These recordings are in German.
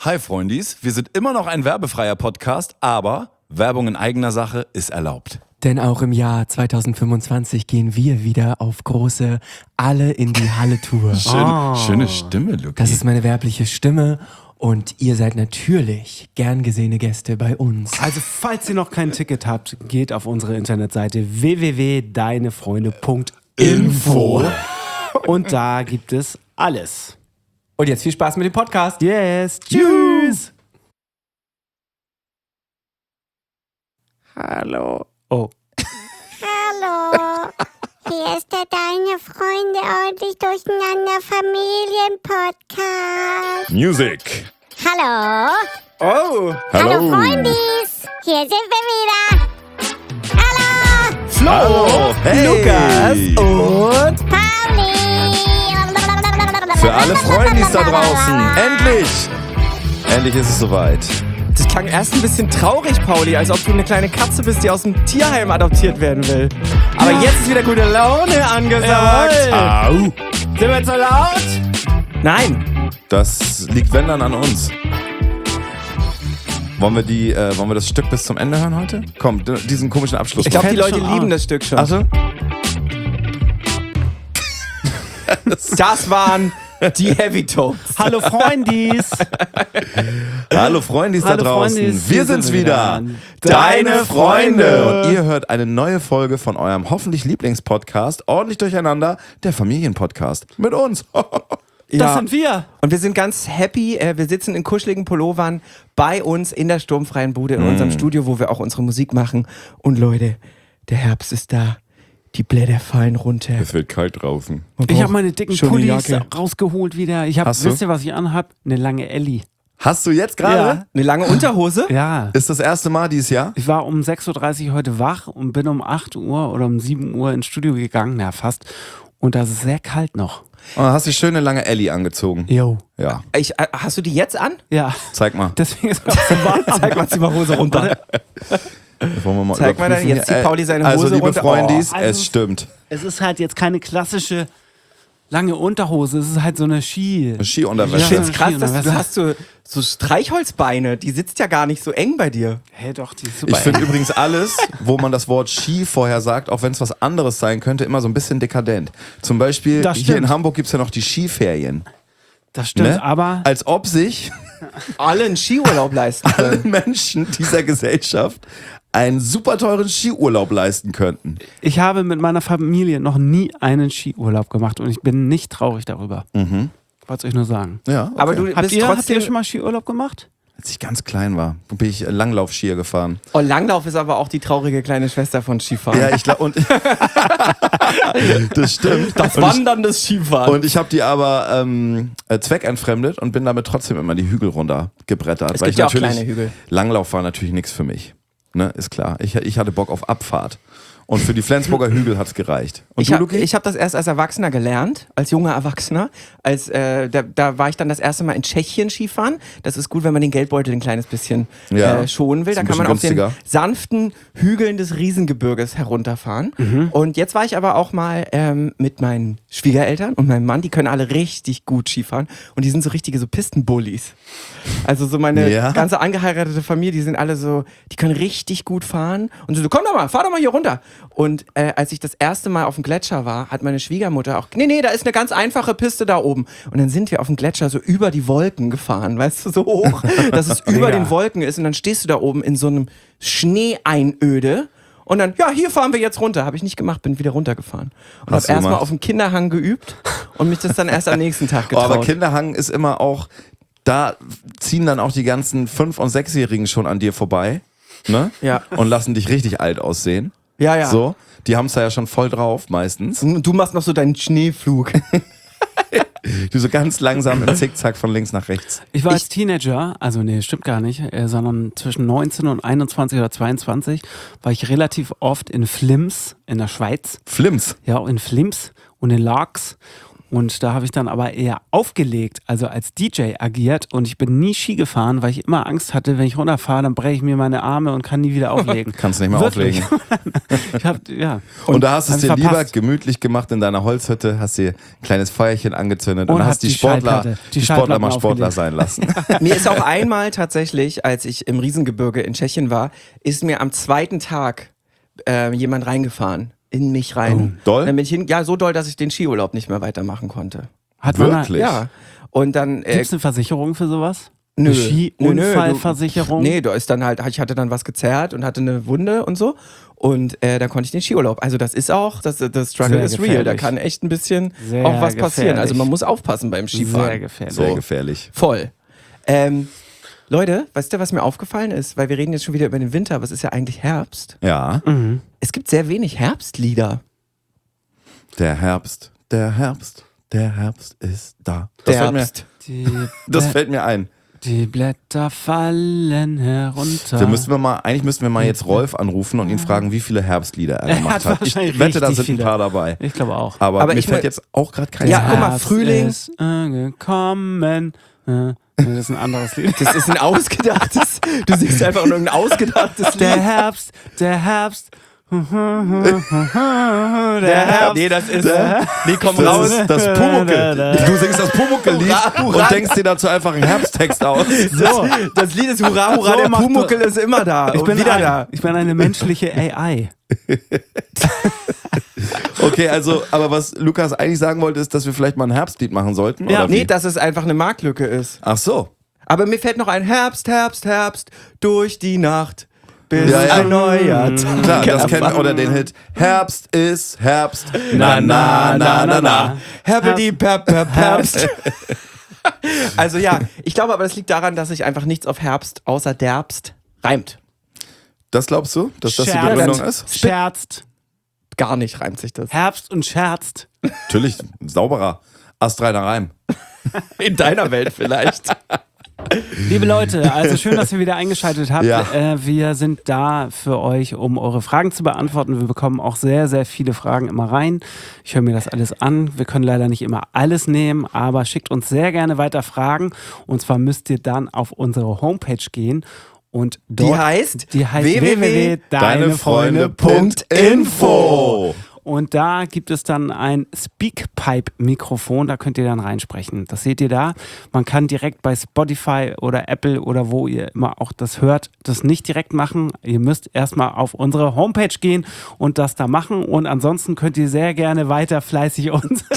Hi Freundis, wir sind immer noch ein werbefreier Podcast, aber Werbung in eigener Sache ist erlaubt. Denn auch im Jahr 2025 gehen wir wieder auf große Alle in die Halle-Tour. Schöne Stimme, Luki. Das ist meine werbliche Stimme und ihr seid natürlich gern gesehene Gäste bei uns. Also falls ihr noch kein Ticket habt, geht auf unsere Internetseite www.deinefreunde.info und da gibt es alles. Und jetzt viel Spaß mit dem Podcast. Yes, tschüss. Hallo. Oh. Hallo, hier ist der Deine Freunde ordentlich durcheinander Familienpodcast. Music. Hallo, Oh. hallo Freundis, hier sind wir wieder. Hallo, Hallo. Hey. Lukas und Pauli. Für alle Freundis da draußen. Endlich. Endlich ist es soweit. das klang erst ein bisschen traurig, Pauli, als ob du eine kleine Katze bist, die aus dem Tierheim adoptiert werden will. Aber jetzt ist wieder gute Laune angesagt. Au. Sind wir zu laut? Nein. Das liegt, wenn dann, an uns. Wollen wir das Stück bis zum Ende hören heute? Komm, diesen komischen Abschluss. Ich glaube, die Fällt Leute schon lieben auf. das Stück schon. Achso? Das waren die Heavy Tones. Hallo Freundis. Hallo Freundis da Hallo draußen. Freundis, wir sind's wieder. Deine Freunde. Und ihr hört eine neue Folge von eurem hoffentlich Lieblingspodcast, ordentlich durcheinander, der Familienpodcast. Mit uns. Das sind wir. Und wir sind ganz happy. Wir sitzen in kuscheligen Pullovern bei uns in der sturmfreien Bude in unserem Studio, wo wir auch unsere Musik machen. Und Leute, der Herbst ist da. Die Blätter fallen runter. Es wird kalt draußen. Ich habe meine dicken Schon eine Pullis Jacke. rausgeholt wieder. Hast du? Wisst ihr, was ich anhab? Eine lange Elli. Hast du jetzt gerade? Eine lange Unterhose? Ja. Ist das erste Mal dieses Jahr? Ich war um 6.30 Uhr heute wach und bin um 8 Uhr oder um 7 Uhr ins Studio gegangen. Na, fast. Und das ist sehr kalt noch. Oh, hast du schöne lange Elli angezogen? Jo. Ja. Hast du die jetzt an? Ja. Zeig mal. Deswegen ist es auch so warm. Zeig mal, zieh mal Hose runter. Wollen wir mal Zeig mal dann, überprüfen jetzt hier? zieht Pauli seine Also Hose liebe runter. Freundis, Oh, also es stimmt. Es ist halt jetzt keine klassische lange Unterhose. Es ist halt so eine Skiunterwäsche. Ja. Ich find's krass, dass du Skiunterwäsche. hast so Streichholzbeine. Die sitzt ja gar nicht so eng bei dir. Hey, doch, die ist super. Ich finde übrigens alles, wo man das Wort Ski vorher sagt, auch wenn es was anderes sein könnte, immer so ein bisschen dekadent. Zum Beispiel Das hier stimmt. in Hamburg gibt es ja noch die Skiferien. das stimmt, Ne? aber Als ob sich Alle einen Skiurlaub leisten alle können. Menschen dieser Gesellschaft einen super teuren Skiurlaub leisten könnten. ich habe mit meiner Familie noch nie einen Skiurlaub gemacht und ich bin nicht traurig darüber. Wollte es euch nur sagen. Ja, okay. Aber du Habt bist ihr trotzdem... schon mal Skiurlaub gemacht? Als ich ganz klein war, bin ich Langlaufskier gefahren. Oh, Langlauf ist aber auch die traurige kleine Schwester von Skifahren. Ja, ich glaube, und das stimmt. Wandern des Skifahren. Und ich habe die aber zweckentfremdet und bin damit trotzdem immer die Hügel runter gebrettert. Es weil gibt ich ja auch natürlich, kleine Hügel. Langlauf war natürlich nichts für mich. Ne, ist klar. Ich hatte Bock auf Abfahrt. Und für die Flensburger Hügel hat's gereicht. Und Ich du, habe Luki? hab das erst als Erwachsener gelernt, als junger Erwachsener. Da war ich dann das erste Mal in Tschechien Skifahren. Das ist gut, wenn man den Geldbeutel ein kleines bisschen Ja, schonen will. ist Da ein kann man bisschen auf den sanften Hügeln des Riesengebirges herunterfahren. Und jetzt war ich aber auch mal mit meinen Schwiegereltern und meinem Mann. Die können alle richtig gut Skifahren. Und die sind so richtige so Pistenbullies. Also so meine Ja. ganze angeheiratete Familie, die sind alle so, die können richtig gut fahren. Und so, komm doch mal, fahr doch mal hier runter. Und als ich das erste Mal auf dem Gletscher war, hat meine Schwiegermutter auch, nee, da ist eine ganz einfache Piste da oben. Und dann sind wir auf dem Gletscher so über die Wolken gefahren, weißt du, so hoch, dass es über den Wolken ist. Und dann stehst du da oben in so einem Schneeeinöde. Und dann, ja, hier fahren wir jetzt runter. Habe ich nicht gemacht, bin wieder runtergefahren. Und Hast habe du erstmal gemacht? auf dem Kinderhang geübt und mich das dann erst am nächsten Tag Oh, getraut. aber Kinderhang ist immer auch, da ziehen dann auch die ganzen 5- und 6-Jährigen schon an dir vorbei. Ne? Ja. Und lassen dich richtig alt aussehen. Ja. So, die haben's da ja schon voll drauf meistens. Und du machst noch so deinen Schneeflug. Du so ganz langsam im Zickzack von links nach rechts. Ich war als Teenager, also nee, stimmt gar nicht, sondern zwischen 19 und 21 oder 22 war ich relativ oft in Flims in der Schweiz. Flims. Ja, in Flims und in Laax. Und da habe ich dann aber eher aufgelegt, also als DJ agiert. Und ich bin nie Ski gefahren, weil ich immer Angst hatte, wenn ich runterfahre, dann breche ich mir meine Arme und kann nie wieder auflegen. Kannst nicht mehr Wirklich. auflegen. Und da hast du es dir lieber gemütlich gemacht in deiner Holzhütte, hast dir ein kleines Feuerchen angezündet und hast die Sportler mal Sportler sein lassen. Mir ist auch einmal tatsächlich, als ich im Riesengebirge in Tschechien war, ist mir am zweiten Tag jemand reingefahren. In mich rein. Oh, doll? Dann bin ich so doll, dass ich den Skiurlaub nicht mehr weitermachen konnte. Hat man Wirklich? Ja. Und dann. Gibt es eine Versicherung für sowas? Nö. Eine Ski-Unfallversicherung? Nee, da ist dann halt, ich hatte dann was gezerrt und hatte eine Wunde und so. Und da konnte ich den Skiurlaub. Also das ist auch, das Struggle is real. Da kann echt ein bisschen auch was passieren. Also man muss aufpassen beim Skifahren. Sehr gefährlich. Sehr gefährlich. Voll. Leute, weißt du, was mir aufgefallen ist? Weil wir reden jetzt schon wieder über den Winter, aber es ist ja eigentlich Herbst. Ja. Es gibt sehr wenig Herbstlieder. Der Herbst ist da. Das fällt mir ein. Die Blätter fallen herunter. Eigentlich müssten wir mal jetzt Rolf anrufen und ihn fragen, wie viele Herbstlieder er gemacht hat. Ich wahrscheinlich wette, da richtig sind ein viele. paar dabei. Ich glaube auch. Aber mir ich fällt mein- jetzt auch gerade kein Ja, ein. guck mal, Frühling. Ist angekommen. Das ist ein anderes Lied. Das ist ein ausgedachtes. Du singst einfach nur ein ausgedachtes Lied. Der Herbst. Der Herbst. Nee, das ist. Nee, komm Das raus. ist das Pumuckl. Du singst das Pumuckl-Lied und denkst dir dazu einfach einen Herbsttext aus. So, das Lied ist Hurra, Hurra, So der macht Pumuckl ist immer da. Ich und bin, wieder da. ich bin eine menschliche AI. Okay, also, aber was Lukas eigentlich sagen wollte, ist, dass wir vielleicht mal ein Herbstlied machen sollten? Ja, oder Nee, wie? dass es einfach eine Marktlücke ist. Ach so. Aber mir fällt noch ein Herbst, Herbst, Herbst, durch die Nacht, bis Ja, ja. ein neuer Tag. Klar, das kennen oder den Hit Herbst ist Herbst. Na, na, na, na, na. Herbedi, Herbst. Also ja, ich glaube aber, das liegt daran, dass sich einfach nichts auf Herbst außer Derbst reimt. Das glaubst du, dass das die Scherzt. Begründung ist? Scherzt. Gar nicht reimt sich das. Herbst und scherzt. Natürlich, sauberer. Astreiner Reim. In deiner Welt vielleicht. Liebe Leute, also schön, dass ihr wieder eingeschaltet habt. Ja. Wir sind da für euch, um eure Fragen zu beantworten. Wir bekommen auch sehr, sehr viele Fragen immer rein. Ich höre mir das alles an. Wir können leider nicht immer alles nehmen, aber schickt uns sehr gerne weiter Fragen. Und zwar müsst ihr dann auf unsere Homepage gehen. Und dort, Die heißt www.deinefreunde.info. Und da gibt es dann ein Speakpipe-Mikrofon, da könnt ihr dann reinsprechen. Das seht ihr da. Man kann direkt bei Spotify oder Apple oder wo ihr immer auch das hört, das nicht direkt machen. Ihr müsst erstmal auf unsere Homepage gehen und das da machen. Und ansonsten könnt ihr sehr gerne weiter fleißig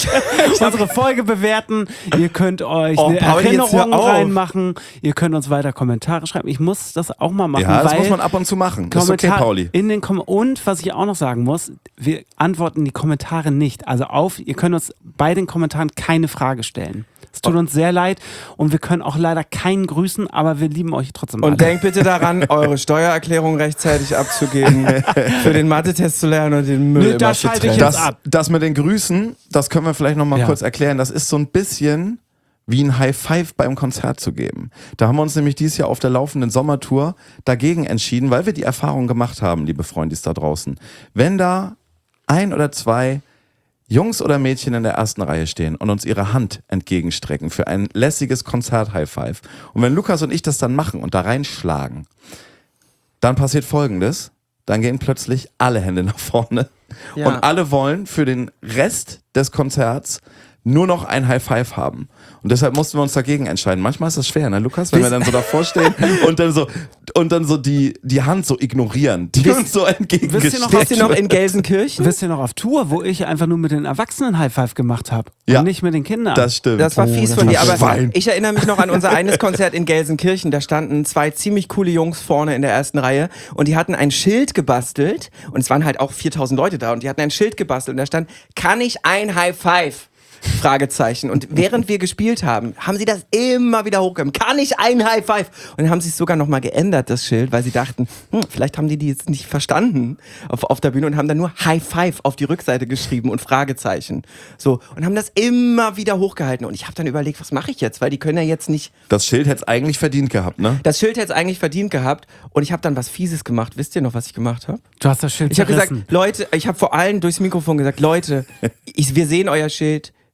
unsere Folge bewerten. Ihr könnt euch eine Paul, jetzt hör Erinnerung auf. reinmachen. Ihr könnt uns weiter Kommentare schreiben. Ich muss das auch mal machen, Ja, das weil muss man ab und zu machen. Das ist okay, Kommentar- Pauli. Und was ich auch noch sagen muss, wir antworten die Kommentare nicht. Also ihr könnt uns bei den Kommentaren keine Frage stellen. Es tut uns sehr leid und wir können auch leider keinen grüßen, aber wir lieben euch trotzdem alle. Und denkt bitte daran, eure Steuererklärung rechtzeitig abzugeben, für den Mathe-Test zu lernen und den Müll Nee, immer da zu schalte ich trennen. jetzt ab. Das mit den Grüßen, das können wir vielleicht noch mal Ja. kurz erklären. Das ist so ein bisschen wie ein High Five beim Konzert zu geben. Da haben wir uns nämlich dieses Jahr auf der laufenden Sommertour dagegen entschieden, weil wir die Erfahrung gemacht haben, liebe Freundis da draußen. Wenn da ein oder zwei Jungs oder Mädchen in der ersten Reihe stehen und uns ihre Hand entgegenstrecken für ein lässiges Konzert-High-Five. Und wenn Lukas und ich das dann machen und da reinschlagen, dann passiert Folgendes. Dann gehen plötzlich alle Hände nach vorne Ja. und alle wollen für den Rest des Konzerts nur noch ein High-Five haben. Und deshalb mussten wir uns dagegen entscheiden. Manchmal ist das schwer, ne, Lukas? Wenn wir dann so davor stehen und dann so die Hand so ignorieren, die uns so entgegengestreckt Wisst ihr noch in Gelsenkirchen? Wisst ihr noch auf Tour, wo ich einfach nur mit den Erwachsenen High Five gemacht habe Ja. und nicht mit den Kindern? Das stimmt. Das war fies das von war dir, aber Schwein. ich erinnere mich noch an unser eines Konzert in Gelsenkirchen. Da standen zwei ziemlich coole Jungs vorne in der ersten Reihe und die hatten ein Schild gebastelt und es waren halt auch 4000 Leute da und die hatten ein Schild gebastelt und da stand, kann ich ein High Five? Fragezeichen. Und während wir gespielt haben, haben sie das immer wieder hochgehoben. Kann ich ein High Five? Und dann haben sie es sogar nochmal geändert, das Schild, weil sie dachten, vielleicht haben die jetzt nicht verstanden auf der Bühne und haben dann nur High Five auf die Rückseite geschrieben und Fragezeichen. So. Und haben das immer wieder hochgehalten. Und ich habe dann überlegt, was mache ich jetzt? Weil die können ja jetzt nicht. Das Schild hätte es eigentlich verdient gehabt, ne? Das Schild hätte es eigentlich verdient gehabt. Und ich habe dann was Fieses gemacht. Wisst ihr noch, was ich gemacht habe? Du hast das Schild Ich habe zerrissen. gesagt, Leute, ich habe vor allem durchs Mikrofon gesagt, Leute, wir sehen euer Schild.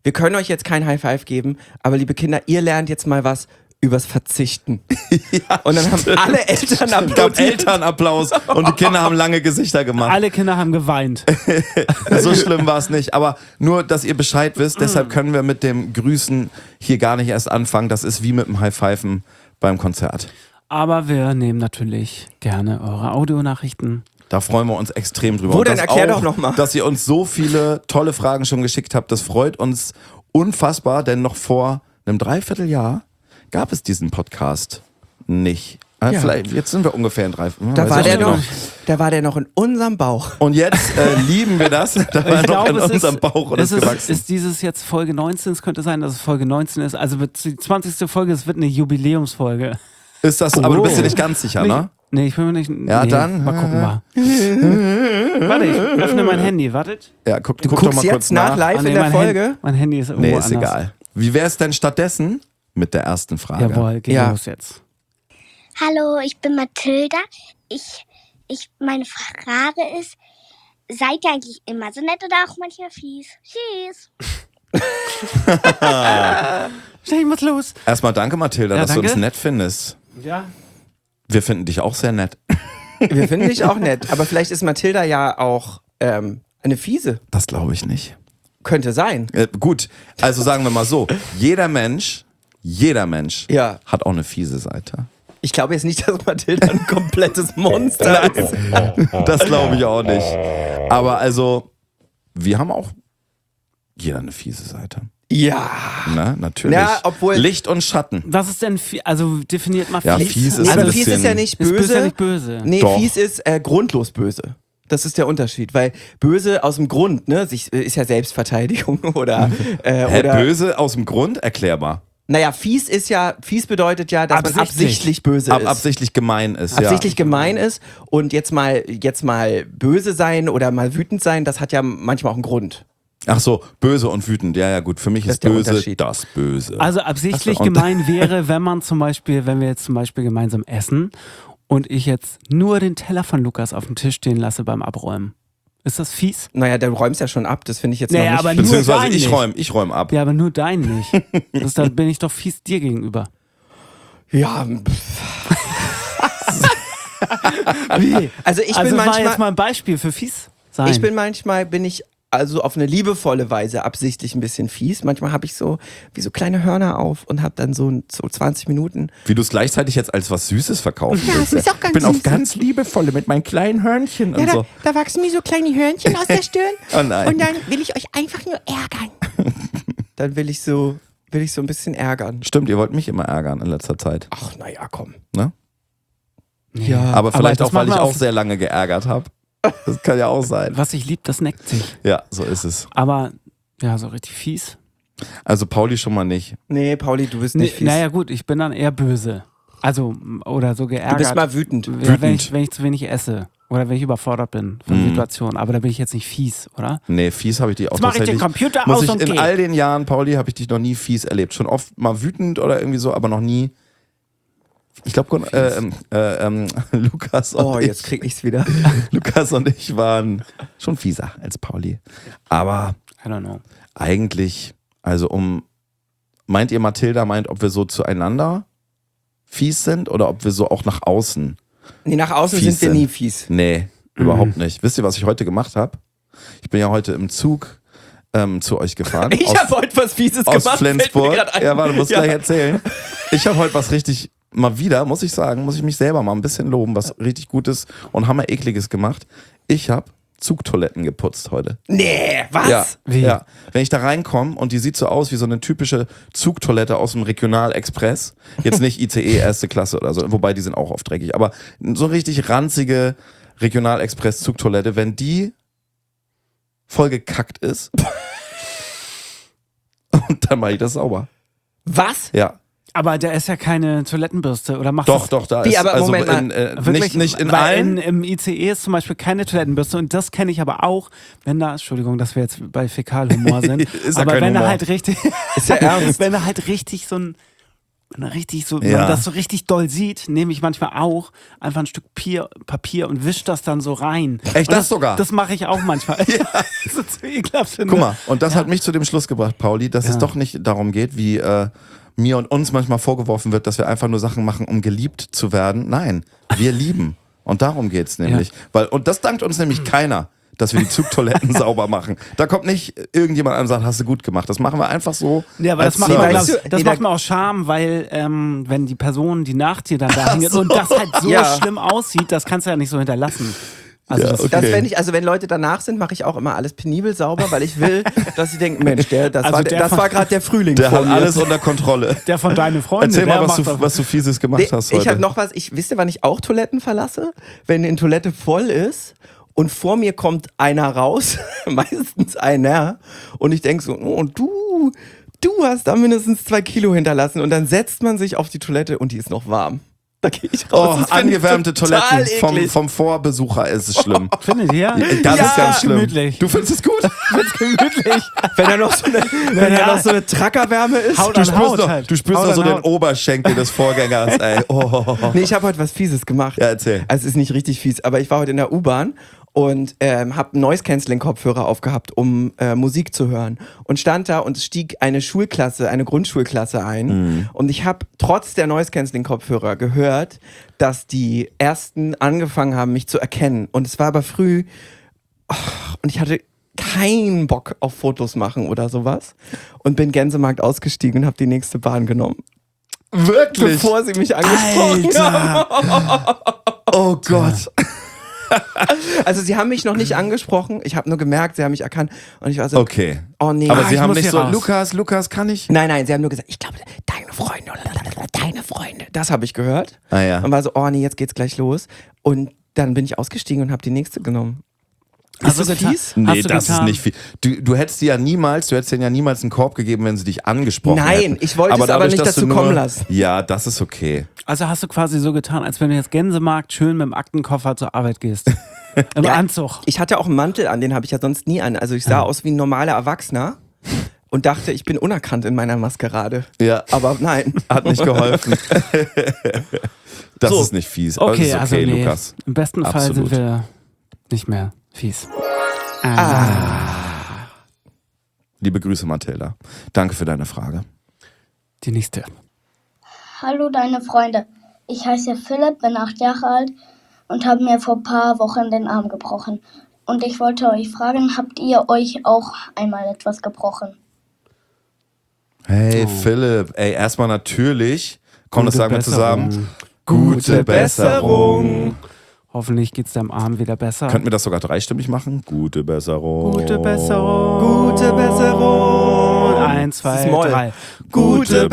wir können euch jetzt kein High Five geben, aber liebe Kinder, ihr lernt jetzt mal was übers Verzichten. Und dann haben alle Eltern Es gab Elternapplaus und die Kinder haben lange Gesichter gemacht. Alle Kinder haben geweint. So schlimm war es nicht. Aber nur, dass ihr Bescheid wisst, deshalb können wir mit dem Grüßen hier gar nicht erst anfangen. Das ist wie mit dem High-Pfeifen beim Konzert. Aber wir nehmen natürlich gerne eure Audionachrichten. Da freuen wir uns extrem drüber. Wo Und denn? das Erklär auch, doch noch mal. Dass ihr uns so viele tolle Fragen schon geschickt habt, das freut uns unfassbar, denn noch vor einem Dreivierteljahr gab es diesen Podcast nicht. Ja. Vielleicht, jetzt sind wir ungefähr in drei. Da war, weiß ich der nicht. da war der noch in unserem Bauch. Und jetzt lieben wir das. Da war Ich noch glaube, in es unserem Bauch und es ist gewachsen. ist dieses jetzt Folge 19, es könnte sein, dass es Folge 19 ist. Also die 20. Folge, es wird eine Jubiläumsfolge. Ist das, aber du bist dir nicht ganz sicher, ne? Nee, ich bin mir nicht. Ja, nee, dann. Mal gucken mal. Warte, ich öffne mein Handy, wartet. Ja, guck Du doch guckst mal jetzt kurz nach nach. live in der mein Folge. Mein Handy ist irgendwo Nee, ist anders. egal. Wie wäre es denn stattdessen mit der ersten Frage? Jawohl, geht Ja. los jetzt. Hallo, ich bin Mathilda. Meine Frage ist, seid ihr eigentlich immer so nett oder auch manchmal fies? Tschüss. Schnell, ich muss los. Erstmal danke, Mathilda, Ja, dass danke. du uns nett findest. Ja. Wir finden dich auch sehr nett. Wir finden dich auch nett. Aber vielleicht ist Mathilda ja auch eine Fiese. Das glaube ich nicht. Könnte sein. Gut, also sagen wir mal so, jeder Mensch Ja. hat auch eine fiese Seite. Ich glaube jetzt nicht, dass Mathilda ein komplettes Monster ist. Das glaube ich auch nicht. Aber also, wir haben auch jeder eine fiese Seite. Ja. Na, natürlich. Ja, obwohl- Licht und Schatten. Was ist denn, also definiert mal Ja, fies. fies ist Nee, ein aber bisschen... fies ist ja nicht Ist böse. böse, nicht böse. Nee, Doch. fies ist grundlos böse. Das ist der Unterschied, weil böse aus dem Grund, ne, ist ja Selbstverteidigung oder Hä, oder böse aus dem Grund? Erklärbar. naja, fies bedeutet ja, dass man Absichtlich. absichtlich böse ist. Absichtlich gemein ist, Absichtlich gemein ist und jetzt mal böse sein oder mal wütend sein, das hat ja manchmal auch einen Grund. Ach so, böse und wütend. Ja, ja, gut. Für mich Das ist ist der böse Unterschied. Also das Böse. absichtlich Ach so, und- gemein wäre, wenn wir jetzt zum Beispiel gemeinsam essen und ich jetzt nur den Teller von Lukas auf dem Tisch stehen lasse beim Abräumen. Ist das fies? Naja, du räumst ja schon ab, das finde ich jetzt Naja, noch aber nicht. nur Beziehungsweise dein nicht. ich räum ab. Ja, aber nur dein nicht. Dann bin ich doch fies dir gegenüber. Ja, Wie? also ich Also bin war jetzt manchmal, mal ein Beispiel für fies sein. bin ich also auf eine liebevolle Weise absichtlich ein bisschen fies. Manchmal habe ich so wie so kleine Hörner auf und habe dann so 20 Minuten. Wie du es gleichzeitig jetzt als was Süßes verkaufen willst. ist auch ganz ich bin auch süß. ganz liebevolle mit meinen kleinen Hörnchen und so. da wachsen mir so kleine Hörnchen aus der Stirn. Oh nein. Und dann will ich euch einfach nur ärgern. Dann will ich so ein bisschen ärgern. Stimmt, ihr wollt mich immer ärgern in letzter Zeit. Ach, naja, komm. Ne? Ja. Aber vielleicht das auch, weil machen ich wir auch auf- sehr lange geärgert habe. Das kann ja auch sein. Was ich lieb, das neckt sich. Ja, so ist es. Aber ja, so richtig fies. Also Pauli schon mal nicht. Nee, Pauli, du bist nicht fies. Naja gut, ich bin dann eher böse. Also, oder so geärgert. Du bist mal wütend. Ja, wenn ich zu wenig esse. Oder wenn ich überfordert bin von Mhm. Situationen. Aber da bin ich jetzt nicht fies, oder? Nee, fies habe ich dich auch Jetzt mach ich den tatsächlich. Computer Muss aus ich und in geh. all den Jahren, Pauli, habe ich dich noch nie fies erlebt. Schon oft mal wütend oder irgendwie so, aber noch nie. Ich glaube, Lukas und Oh, jetzt krieg ich's wieder. Lukas und ich waren schon fieser als Pauli. Aber I don't know. eigentlich, also meint ihr, Mathilda meint, ob wir so zueinander fies sind oder ob wir so auch nach außen? Nee, nach außen Fies sind wir sind. nie fies. Nee, überhaupt nicht. Wisst ihr, was ich heute gemacht habe? Ich bin ja heute im Zug zu euch gefahren. Ich habe heute was Fieses aus gemacht. fällt mir Flensburg. grad ein. Ja, warte, muss Ja. gleich erzählen. Ich habe heute was richtig, mal wieder, muss ich sagen, muss ich mich selber mal ein bisschen loben, was richtig Gutes und hammer-ekliges gemacht. Ich habe Zugtoiletten geputzt heute. Nee, was? Ja, Wie? ja. Wenn ich da reinkomme und die sieht so aus wie so eine typische Zugtoilette aus dem Regionalexpress, jetzt nicht ICE erste Klasse oder so, wobei die sind auch oft dreckig, aber so eine richtig ranzige Regionalexpress-Zugtoilette, wenn die voll gekackt ist, und dann mache ich das sauber. Was? Ja. Aber da ist ja keine Toilettenbürste. Oder macht Doch, da Wie, ist aber also Moment mal. nicht in weil allen. Im ICE ist zum Beispiel keine Toilettenbürste und das kenne ich aber auch, wenn da, Entschuldigung, dass wir jetzt bei Fäkalhumor sind, Ist ja aber kein wenn da Humor. halt richtig, Ist ja ernst. wenn da halt richtig so ein richtig so, Ja. wenn man das so richtig doll sieht, nehme ich manchmal auch einfach ein Stück Papier und wische das dann so rein. Echt, Und das sogar? Das mache ich auch manchmal. Ja. Das ist so ekelhaft finde. Guck mal, und das hat mich zu dem Schluss gebracht, Pauli, dass es doch nicht darum geht, wie mir und uns manchmal vorgeworfen wird, dass wir einfach nur Sachen machen, um geliebt zu werden. Nein, wir lieben. Und darum geht's nämlich. Und das dankt uns nämlich keiner, dass wir die Zugtoiletten sauber machen. Da kommt nicht irgendjemand an und sagt, hast du gut gemacht. Das machen wir einfach so. Ja, aber als das macht, man, Service. glaub, das macht mir auch Scham, weil wenn die Person, die nach dir dann da hingeht und das halt so Ja. schlimm aussieht, das kannst du ja nicht so hinterlassen. Also Ja, das, okay. Das fände ich, also wenn Leute danach sind, mache ich auch immer alles penibel sauber, weil ich will, dass sie denken, Mensch, das war gerade der Frühling Der vor hat mir. alles unter Kontrolle. der von deinen Freunden, Erzähl mal, der was macht du Fieses gemacht hast heute. Ich habe noch was, wisst ihr, wann ich auch Toiletten verlasse? Wenn eine Toilette voll ist und vor mir kommt einer raus, meistens einer, und ich denke so, oh, du hast da mindestens 2 Kilo hinterlassen, und dann setzt man sich auf die Toilette und die ist noch warm. Da gehe ich raus. Oh, Das find ich angewärmte total Toiletten eklig. vom Vorbesucher ist es schlimm. Findet ihr? Das Ja, ist ganz schlimm. gemütlich. Du findest es gut? Gemütlich. Wenn da noch so eine Trackerwärme ist. Haut Du an spürst Haut noch, halt. du spürst Haut noch so an den Haut. Oberschenkel des Vorgängers, ey. Oh. Nee, ich habe heute was Fieses gemacht. Ja, erzähl. Also es ist nicht richtig fies, aber ich war heute in der U-Bahn und habe einen Noise-Canceling-Kopfhörer aufgehabt, um Musik zu hören. Und stand da und es stieg eine Grundschulklasse ein. Und ich habe trotz der Noise-Canceling-Kopfhörer gehört, dass die Ersten angefangen haben, mich zu erkennen. Und es war aber früh und ich hatte keinen Bock auf Fotos machen oder sowas. Und bin Gänsemarkt ausgestiegen und habe die nächste Bahn genommen. Wirklich? Bevor sie mich angesprochen haben. Oh Gott. Also sie haben mich noch nicht angesprochen, ich habe nur gemerkt, sie haben mich erkannt und ich war so, Okay. oh nee. Aber ich sie haben muss nicht hier so, raus. Lukas, kann ich? Nein, sie haben nur gesagt, ich glaube, deine Freunde. Das habe ich gehört. Ah ja. Und war so, oh nee, jetzt geht's gleich los. Und dann bin ich ausgestiegen und habe die nächste genommen. Hast Ist du das getan? fies? Nee, Hast du das ist getan? nicht viel. Du hättest denen ja niemals einen Korb gegeben, wenn sie dich angesprochen Nein, hätten. ich wollte es aber dadurch, nicht dass dazu du kommen lassen. Ja, das ist okay. Also hast du quasi so getan, als wenn du jetzt Gänsemarkt schön mit dem Aktenkoffer zur Arbeit gehst. Im Ja, Anzug. Ich hatte auch einen Mantel an, den habe ich ja sonst nie an. Also ich sah aus wie ein normaler Erwachsener und dachte, ich bin unerkannt in meiner Maskerade. Ja, Aber nein. hat nicht geholfen. Das So. ist nicht fies. Aber Okay, das ist also okay, nee. Lukas. Im besten Fall Absolut. sind wir nicht mehr fies. Liebe Grüße, Mathilda. Danke für deine Frage. Die nächste. Hallo deine Freunde. Ich heiße Philipp, bin 8 Jahre alt und habe mir vor ein paar Wochen den Arm gebrochen. Und ich wollte euch fragen, habt ihr euch auch einmal etwas gebrochen? Hey Philipp, ey, erstmal natürlich, komm, das Gute sagen wir zusammen. Besserung. Gute Besserung. Hoffentlich geht's deinem Arm wieder besser. Könnten wir das sogar dreistimmig machen? Gute Besserung. Gute Besserung. Gute Besserung. 1, Das ist 2, Moll. 3. Gute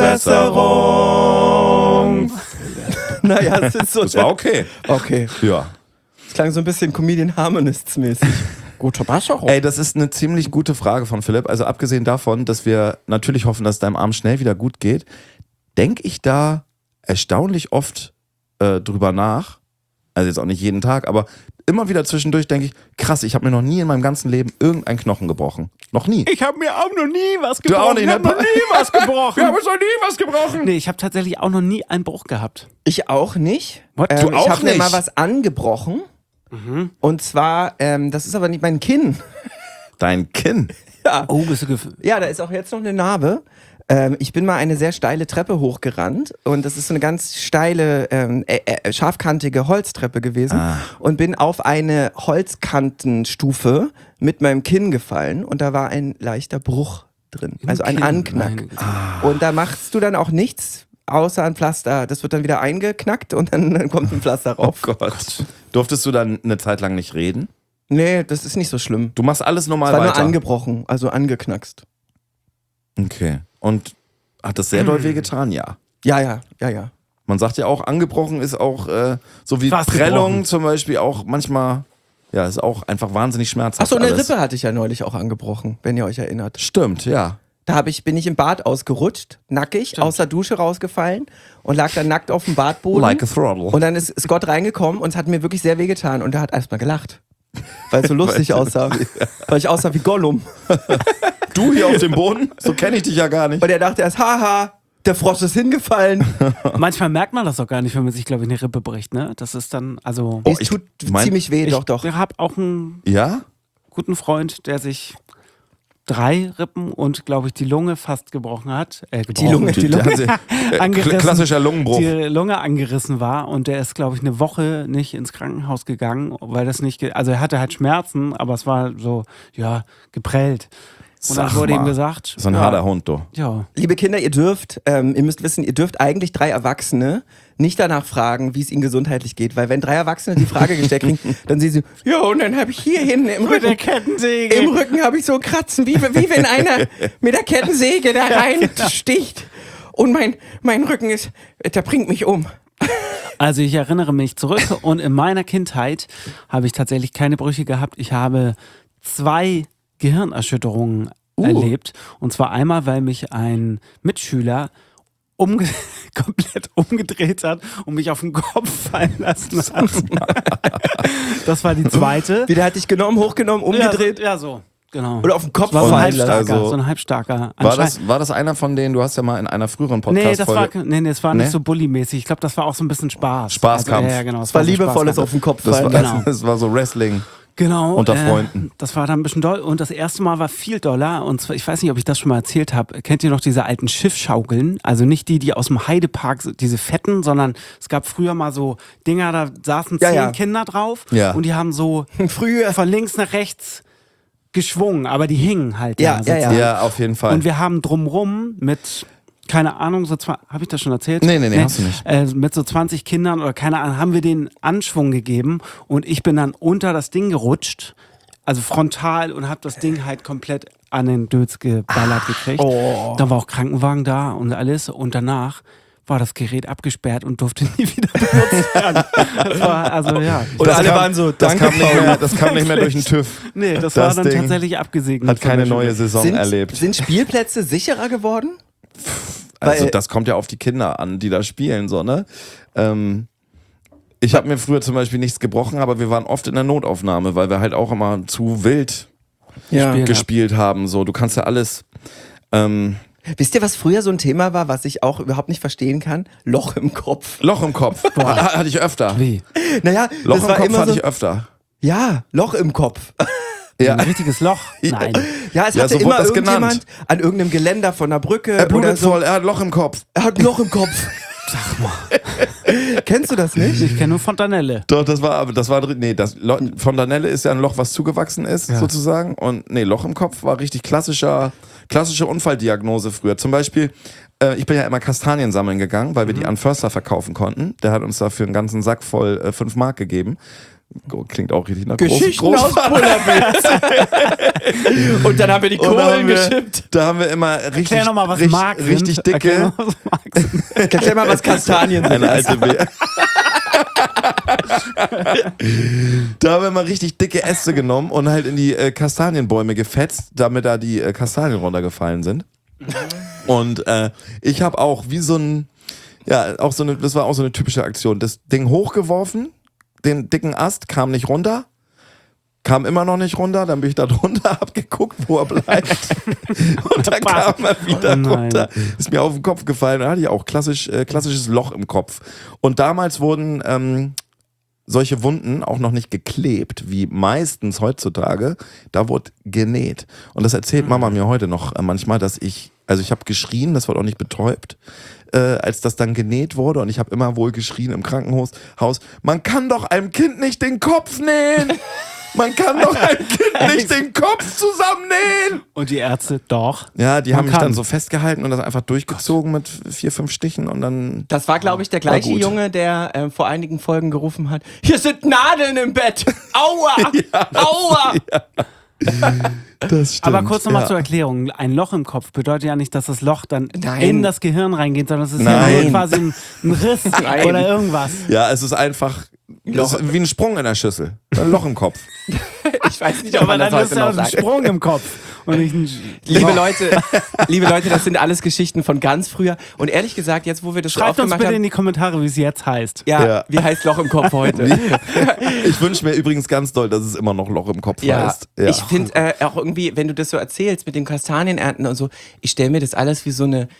Besserung. Naja, es ist so. Das war okay. Okay. Ja. Das klang so ein bisschen Comedian Harmonists mäßig. Gute Besserung. Ey, das ist eine ziemlich gute Frage von Philipp. Also abgesehen davon, dass wir natürlich hoffen, dass es deinem Arm schnell wieder gut geht, denke ich da erstaunlich oft drüber nach. Also jetzt auch nicht jeden Tag, aber immer wieder zwischendurch denke ich, krass, ich habe mir noch nie in meinem ganzen Leben irgendeinen Knochen gebrochen. Noch nie. Ich habe mir auch noch nie was Du auch nicht, Ich habe ne? noch nie was gebrochen. Wir haben uns noch nie was gebrochen. Nee, ich habe tatsächlich auch noch nie einen Bruch gehabt. Ich auch nicht. What? Du ich auch habe mir nicht? mal was angebrochen. Und zwar, das ist aber nicht mein Kinn. Dein Kinn. Oh, bist du Ja, da ist auch jetzt noch eine Narbe. Ich bin mal eine sehr steile Treppe hochgerannt und das ist so eine ganz steile, scharfkantige Holztreppe gewesen und bin auf eine Holzkantenstufe mit meinem Kinn gefallen und da war ein leichter Bruch drin, also ein Kinn, Anknack. meine Güte. Und da machst du dann auch nichts außer ein Pflaster. Das wird dann wieder eingeknackt und dann kommt ein Pflaster rauf. Oh Gott. Durftest du dann eine Zeit lang nicht reden? Nee, das ist nicht so schlimm. Du machst alles normal Es war nur weiter. angebrochen, also angeknackst. Okay. Und hat das sehr doll wehgetan? Ja. Ja. Man sagt ja auch, angebrochen ist auch so wie Fast Prellung gebrochen. zum Beispiel auch manchmal, ja, ist auch einfach wahnsinnig schmerzhaft. Achso, eine alles. Rippe hatte ich ja neulich auch angebrochen, wenn ihr euch erinnert. Stimmt, ja. Da bin ich im Bad ausgerutscht, nackig, aus der Dusche rausgefallen und lag dann nackt auf dem Badboden. Like a throttle. Und dann ist Scott reingekommen und es hat mir wirklich sehr wehgetan und er hat erstmal gelacht. Weil es so lustig aussah. Weil ich aussah wie Gollum. Du hier auf dem Boden? So kenne ich dich ja gar nicht. Und er dachte erst, haha, der Frosch ist hingefallen. Manchmal merkt man das auch gar nicht, wenn man sich, glaube ich, eine Rippe bricht, ne? Das ist dann, also... Oh, Es tut ziemlich weh, doch. Ich habe auch einen Ja? guten Freund, der sich 3 Rippen und, glaube ich, die Lunge fast gebrochen hat. Die Lunge. Angerissen. Klassischer Lungenbruch. Die Lunge angerissen war und der ist, glaube ich, eine Woche nicht ins Krankenhaus gegangen, weil das nicht, also er hatte halt Schmerzen, aber es war so, ja, geprellt. Und dann Sag wurde ihm mal. gesagt, So ein ja, harter Hund, du. Ja, Liebe Kinder, ihr müsst wissen, ihr dürft eigentlich 3 Erwachsene nicht danach fragen, wie es ihnen gesundheitlich geht. Weil wenn 3 Erwachsene die Frage gestellt kriegen, dann sehen sie, ja, und dann habe ich hier hinten im mit der Rücken, Kettensäge. im Rücken habe ich so Kratzen, wie wenn einer mit der Kettensäge da reinsticht. Und mein Rücken der bringt mich um. Also ich erinnere mich zurück und in meiner Kindheit habe ich tatsächlich keine Brüche gehabt. Ich habe 2 Gehirnerschütterungen erlebt. Und zwar einmal, weil mich ein Mitschüler komplett umgedreht hat und mich auf den Kopf fallen lassen hat. Das war die zweite. Wieder hat dich genommen, hochgenommen, umgedreht. Ja, so. Genau. Oder auf den Kopf Das war so ein fallen lassen. halbstarker, Also- so ein halbstarker. War das einer von denen, du hast ja mal in einer früheren Nee, das war, Podcast-Folge... das war Nee? nicht so bullymäßig. Ich glaube, das war auch so ein bisschen Spaß. Spaßkampf. Also, ja, genau. Das war so liebevolles Spaßkampf. auf den Kopf Das fallen war, lassen. Genau. das war so Wrestling. Genau. Unter Freunden. Das war dann ein bisschen doll. Und das erste Mal war viel doller. Und zwar, ich weiß nicht, ob ich das schon mal erzählt habe. Kennt ihr noch diese alten Schiffschaukeln? Also nicht die aus dem Heidepark, diese fetten, sondern es gab früher mal so Dinger, da saßen 10 Kinder drauf. Ja. Und die haben so Früher. von links nach rechts geschwungen. Aber die hingen halt. Ja, da ja, sozusagen. Ja, auf jeden Fall. Und wir haben drumrum mit, keine Ahnung, habe ich das schon erzählt? Nee, hast du nicht. Mit so 20 Kindern oder keine Ahnung, haben wir den Anschwung gegeben und ich bin dann unter das Ding gerutscht, also frontal und habe das Ding halt komplett an den Dötz geballert gekriegt. Dann war auch Krankenwagen da und alles und danach war das Gerät abgesperrt und durfte nie wieder benutzt werden. Das war, also ja. Und alle waren so, das danke, das kam nicht mehr durch den TÜV. Nee, das war dann Ding tatsächlich abgesegnet. Hat keine von der neue Schule. Saison erlebt. Sind Spielplätze sicherer geworden? Also weil- das kommt ja auf die Kinder an, die da spielen, so, ne? Ich habe mir früher zum Beispiel nichts gebrochen, aber wir waren oft in der Notaufnahme, weil wir halt auch immer zu wild gespielt haben. So, du kannst ja alles. Wisst ihr, was früher so ein Thema war, was ich auch überhaupt nicht verstehen kann? Loch im Kopf. Loch im Kopf. Hatte ich öfter. Wie? Naja, Loch das im war Kopf immer hatte so. ich öfter. Ja, Loch im Kopf. Ja. Ein richtiges Loch? Nein. Ja, es Ja, hatte so wurde immer das irgendjemand genannt. an irgendeinem Geländer von einer Brücke Er oder blutet so. voll, er hat Loch im Kopf. Er hat ein Loch im Kopf. Sag mal. Kennst du das nicht? Ich kenne nur Fontanelle. Doch, Fontanelle ist ja ein Loch, was zugewachsen ist, sozusagen. Und nee, Loch im Kopf war richtig klassische Unfalldiagnose früher. Zum Beispiel, ich bin ja immer Kastanien sammeln gegangen, weil wir die an Förster verkaufen konnten. Der hat uns dafür einen ganzen Sack voll 5 Mark gegeben. Klingt auch richtig nach Geschichten aus Bullerwitz. Und dann haben wir die Kohlen geschippt. Da haben wir immer richtig, Erklär nochmal, was richtig, Mark sind. richtig dicke, Erklär noch mal, was Mark sind. Erklär mal, was Kastanien sind. eine alte Da haben wir mal richtig dicke Äste genommen und halt in die Kastanienbäume gefetzt, damit da die Kastanien runtergefallen sind. Und ich habe auch wie so ein, das war auch so eine typische Aktion, das Ding hochgeworfen, den dicken Ast, kam nicht runter, kam immer noch nicht runter, dann bin ich da drunter, hab geguckt, wo er bleibt. Und dann kam er wieder runter. Ist mir auf den Kopf gefallen, da hatte ich auch klassisches Loch im Kopf. Und damals wurden solche Wunden auch noch nicht geklebt, wie meistens heutzutage. Da wurde genäht. Und das erzählt Mama mir heute noch manchmal, dass ich habe geschrien, das wurde auch nicht betäubt, als das dann genäht wurde. Und ich habe immer wohl geschrien im Krankenhaus, man kann doch einem Kind nicht den Kopf nähen. Man kann doch einem Kind nicht den Kopf zusammennähen. Und die Ärzte, doch. Ja, die Man haben mich kann. dann so festgehalten und das einfach durchgezogen mit 4, 5 Stichen und dann... Das war, glaube ich, der gleiche gut. Junge, der vor einigen Folgen gerufen hat: Hier sind Nadeln im Bett! Aua! Aua! Das stimmt. Aber kurz nochmal zur Erklärung. Ein Loch im Kopf bedeutet ja nicht, dass das Loch dann Nein. in das Gehirn reingeht, sondern es ist ja Nein. nur quasi ein Riss Nein. oder irgendwas. Ja, es ist einfach das ist wie ein Sprung in der Schüssel. Ein Loch im Kopf. Ich weiß nicht, ob Aber man das dann ist heute ja noch ein sagt. Sprung im Kopf. Und nicht ein Liebe Leute, das sind alles Geschichten von ganz früher. Und ehrlich gesagt, jetzt wo wir das so Schreibt uns aufgemacht bitte in haben, die Kommentare, wie es jetzt heißt. Ja. wie heißt Loch im Kopf heute? Ich wünsche mir übrigens ganz doll, dass es immer noch Loch im Kopf Ja, heißt. Ja. ich finde auch irgendwie, wenn du das so erzählst mit dem Kastanienernten und so, ich stelle mir das alles wie so eine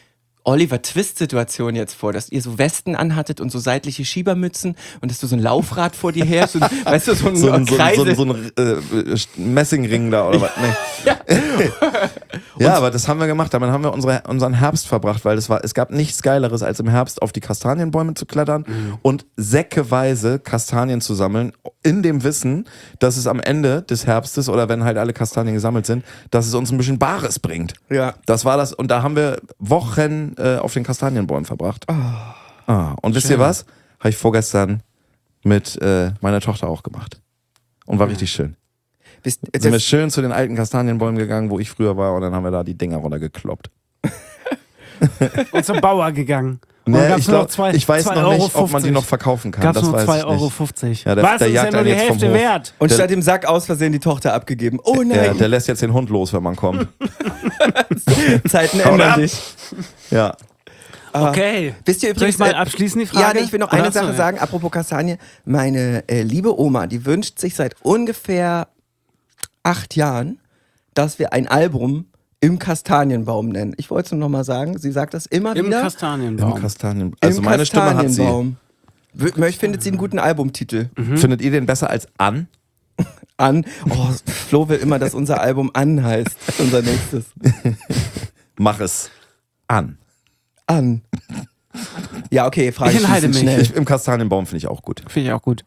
Oliver-Twist-Situation jetzt vor, dass ihr so Westen anhattet und so seitliche Schiebermützen und dass du so ein Laufrad vor dir herst und, weißt du, so ein Kreisel. So ein Messingring da oder was? Nee. Ja, aber das haben wir gemacht. Damit haben wir unseren Herbst verbracht, weil es gab nichts Geileres, als im Herbst auf die Kastanienbäume zu klettern und säckeweise Kastanien zu sammeln, in dem Wissen, dass es am Ende des Herbstes oder wenn halt alle Kastanien gesammelt sind, dass es uns ein bisschen Bares bringt. Ja. Das war das. Und da haben wir Wochen auf den Kastanienbäumen verbracht. Und wisst ihr was? Habe ich vorgestern mit meiner Tochter auch gemacht. Und war richtig schön. Sind wir schön zu den alten Kastanienbäumen gegangen, wo ich früher war, und dann haben wir da die Dinger runtergekloppt. Und zum Bauer gegangen. Nee, ich weiß noch nicht, ob man die noch verkaufen kann. Gab's das nur weiß 2,50 ich Euro. nicht. Ja, Was, der ist jagt ja nur einen die jetzt vom Hälfte Hof. wert. Und statt dem Sack aus Versehen die Tochter abgegeben. Oh nein, Der lässt jetzt den Hund los, wenn man kommt. Zeiten ändern sich. Ja. Okay. Wisst ihr Soll übrigens ich mal abschließen, die Frage? Ja, nee, ich will noch Oder eine hast du Sache sagen, apropos Kastanie. Meine liebe Oma, die wünscht sich seit ungefähr 8 Jahren, dass wir ein Album im Kastanienbaum nennen. Ich wollte es nur noch mal sagen, sie sagt das immer Im wieder. Kastanienbaum. Also Im meine Stimme hat sie. Kastanienbaum. Findet sie einen guten Albumtitel? Findet ihr den besser als An? An. Oh, Flo will immer, dass unser Album An heißt. Unser nächstes. Mach es. An. An. Ja, okay, Frage Ich enthalte schließen mich. schnell. Im Kastanienbaum finde ich auch gut. Finde ich auch gut.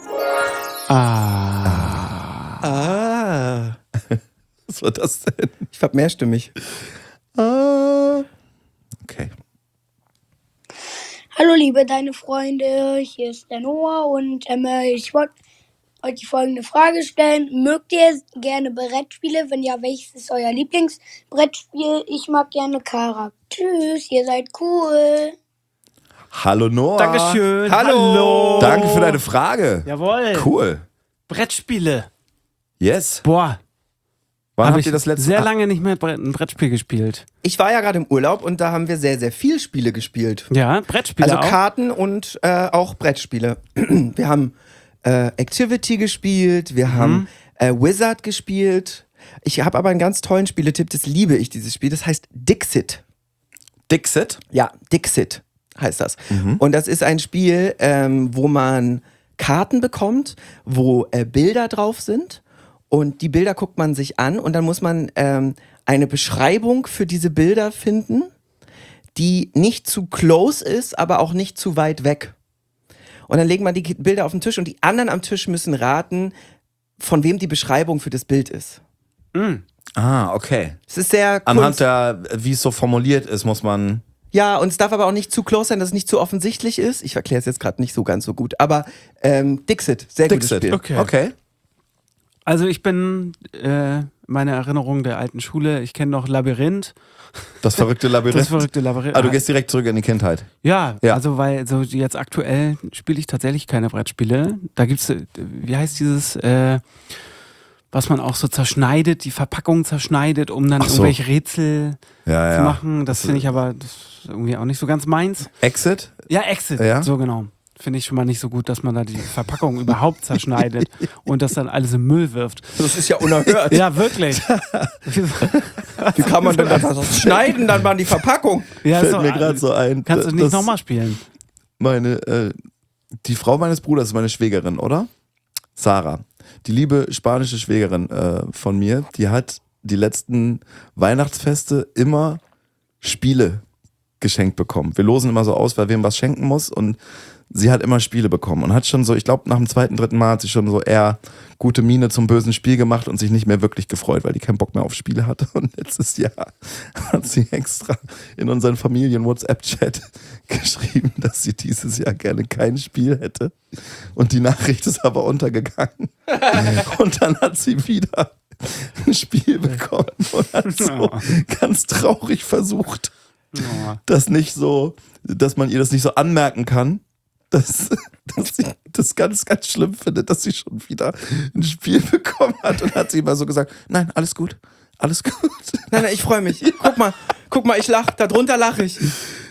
Was war das denn? Ich war mehrstimmig. Okay. Hallo liebe deine Freunde, hier ist der Noah und ich wollte euch die folgende Frage stellen. Mögt ihr gerne Brettspiele? Wenn ja, welches ist euer Lieblingsbrettspiel? Ich mag gerne Karak. Tschüss, ihr seid cool. Hallo Noah. Dankeschön. Hallo. Danke für deine Frage. Jawohl. Cool. Brettspiele. Yes. Boah. Wann Habe habt ich ihr das letzte sehr lange nicht mehr ein Brettspiel gespielt. Ich war ja gerade im Urlaub und da haben wir sehr, sehr viel Spiele gespielt. Ja, Brettspiele Also auch. Karten und auch Brettspiele. Wir haben Activity gespielt, wir haben Wizard gespielt. Ich habe aber einen ganz tollen Spieletipp, das liebe ich, dieses Spiel. Das heißt Dixit. Dixit? Ja, Dixit heißt das. Und das ist ein Spiel, wo man Karten bekommt, wo Bilder drauf sind. Und die Bilder guckt man sich an und dann muss man eine Beschreibung für diese Bilder finden, die nicht zu close ist, aber auch nicht zu weit weg. Und dann legt man die Bilder auf den Tisch und die anderen am Tisch müssen raten, von wem die Beschreibung für das Bild ist. Ah, okay. Es ist sehr Anhand der, wie es so formuliert ist, muss man. Ja, und es darf aber auch nicht zu close sein, dass es nicht zu offensichtlich ist. Ich erkläre es jetzt gerade nicht so ganz so gut, aber Dixit, sehr gutes Spiel. Okay. Also ich bin meine Erinnerung der alten Schule. Ich kenne noch Labyrinth. Das verrückte Labyrinth. Das verrückte Labyrinth. Ah, du gehst direkt zurück in die Kindheit. Ja, Ja. also weil so jetzt aktuell spiele ich tatsächlich keine Brettspiele. Da gibt's, wie heißt dieses, was man auch so zerschneidet, die Verpackung zerschneidet, um dann Ach so. irgendwelche Rätsel Ja, zu ja. machen. Das finde ich aber das ist irgendwie auch nicht so ganz meins. Exit? Ja, Exit, Ja? so genau. Finde ich schon mal nicht so gut, dass man da die Verpackung überhaupt zerschneidet und das dann alles im Müll wirft. Das ist ja unerhört. Ja, wirklich. Wie kann man denn das schneiden, dann mal die Verpackung? Ja, Fällt ist mir doch- gerade so ein. Kannst du dass nicht nochmal spielen? Die Frau meines Bruders ist meine Schwägerin, oder? Sarah. Die liebe spanische Schwägerin von mir, die hat die letzten Weihnachtsfeste immer Spiele geschenkt bekommen. Wir losen immer so aus, wer wem was schenken muss, und sie hat immer Spiele bekommen und hat schon so, ich glaube nach dem 2., 3. Mal hat sie schon so eher gute Miene zum bösen Spiel gemacht und sich nicht mehr wirklich gefreut, weil die keinen Bock mehr auf Spiele hatte. Und letztes Jahr hat sie extra in unseren Familien-WhatsApp-Chat geschrieben, dass sie dieses Jahr gerne kein Spiel hätte. Und die Nachricht ist aber untergegangen. Und dann hat sie wieder ein Spiel bekommen und hat so ganz traurig versucht, dass man ihr das nicht so anmerken kann, dass sie das ganz, ganz schlimm findet, dass sie schon wieder ein Spiel bekommen hat, und hat sie immer so gesagt, nein, alles gut, alles gut. Nein, ich freue mich. Guck mal, ich lache, darunter lache ich.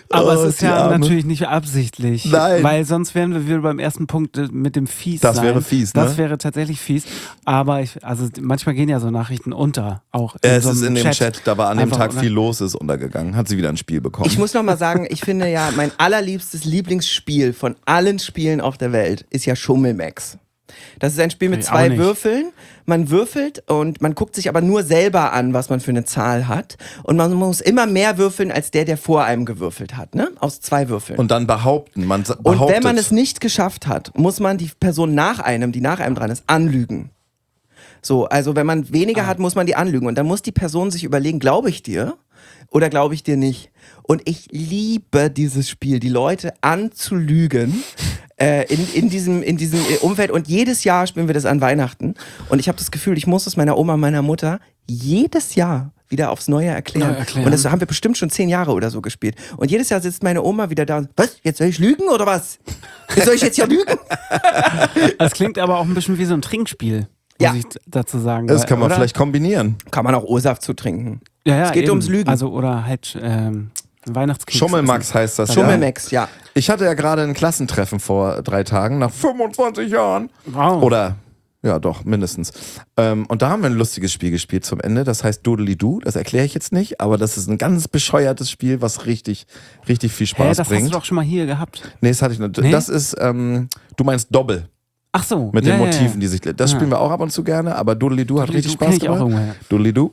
Aber Oh, es ist die ja Arme. natürlich nicht absichtlich. Nein. Weil sonst wären wir wieder beim ersten Punkt mit dem Fies Das sein. wäre fies, ne? Das wäre tatsächlich fies. Aber also manchmal gehen ja so Nachrichten unter. Auch Es so ist einem in dem Chat, da war an dem Einfach Tag unter- viel los, ist untergegangen. Hat sie wieder ein Spiel bekommen. Ich muss noch mal sagen, ich finde ja, mein allerliebstes Lieblingsspiel von allen Spielen auf der Welt ist ja Schummelmax. Das ist ein Spiel mit Ich auch 2 nicht. Würfeln. Man würfelt und man guckt sich aber nur selber an, was man für eine Zahl hat. Und man muss immer mehr würfeln, als der vor einem gewürfelt hat, ne? Aus 2 Würfeln. Und dann behaupten. Man Und behauptet. wenn man es nicht geschafft hat, muss man die Person die nach einem dran ist, anlügen. So, also wenn man weniger hat, muss man die anlügen. Und dann muss die Person sich überlegen, glaube ich dir oder glaube ich dir nicht? Und ich liebe dieses Spiel, die Leute anzulügen in diesem Umfeld. Und jedes Jahr spielen wir das an Weihnachten. Und ich habe das Gefühl, ich muss es meiner Oma, meiner Mutter jedes Jahr wieder aufs Neue erklären. Neu erklären. Und das haben wir bestimmt schon 10 Jahre oder so gespielt. Und jedes Jahr sitzt meine Oma wieder da und, was, jetzt soll ich lügen oder was? Soll ich jetzt hier lügen? Es klingt aber auch ein bisschen wie so ein Trinkspiel, Ja. muss ich dazu sagen. Das kann man oder? vielleicht kombinieren. Kann man auch O-Saft zu trinken. Ja, Es geht eben. ums Lügen. Also, oder halt Weihnachtskeks. Schummelmax heißt das. Schummelmax, ja. Ich hatte ja gerade ein Klassentreffen vor 3 Tagen, nach 25 Jahren. Wow. Oder, ja doch, mindestens. Und da haben wir ein lustiges Spiel gespielt zum Ende, das heißt Doodly-Doo. Das erkläre ich jetzt nicht, aber das ist ein ganz bescheuertes Spiel, was richtig, richtig viel Spaß das hast bringt. du doch schon mal hier gehabt. Nee, das hatte ich nicht. Nee? Das ist, du meinst Doppel. Ach so. Mit ja, den ja, Motiven, ja. die sich. Das spielen wir auch ab und zu gerne, aber Doodly-Doo hat richtig Doodly-Doo Spaß kenn ich auch gemacht. irgendwoher. Doodly-Doo.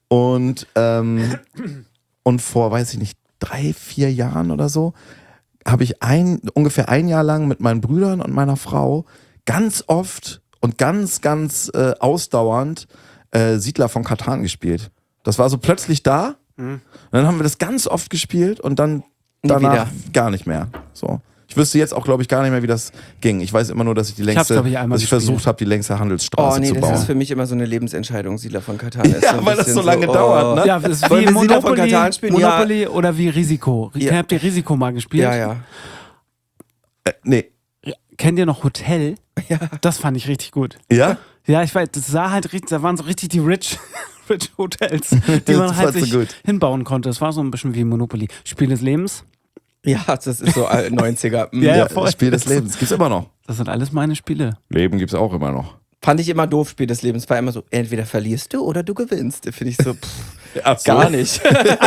Und vor, weiß ich nicht, 3-4 Jahren oder so, habe ich ungefähr ein Jahr lang mit meinen Brüdern und meiner Frau ganz oft und ganz ausdauernd Siedler von Catan gespielt. Das war so plötzlich da. Und dann haben wir das ganz oft gespielt und dann danach wieder. gar nicht mehr. So. Ich wüsste jetzt auch, glaube ich, gar nicht mehr, wie das ging. Ich weiß immer nur, dass ich glaub ich, einmal versucht gespielt. habe, die längste Handelsstraße Oh nee, zu das bauen. ist für mich immer so eine Lebensentscheidung, Siedler von Catan. Ist Ja, ein weil das bisschen so lange dauert, ne? Ja, das ist Wollen wie wir Siedler von Monopoly, Catan spielen? Monopoly oder wie Risiko. Ja. Habt ihr Risiko mal gespielt? Ja, ja. Nee. Kennt ihr noch Hotel? Ja. Das fand ich richtig gut. Ja? Ja, ich weiß, das sah halt richtig, da waren so richtig die Rich Hotels, die man Das halt fandst du sich gut. hinbauen konnte. Das war so ein bisschen wie Monopoly. Spiel des Lebens. Ja, das ist so 90er. Ja, Ja, voll. Spiel des Lebens. Gibt's immer noch. Das sind alles meine Spiele. Leben gibt's auch immer noch. Fand ich immer doof, Spiel des Lebens. War immer so, entweder verlierst du oder du gewinnst. Finde ich so, Ach so. gar nicht.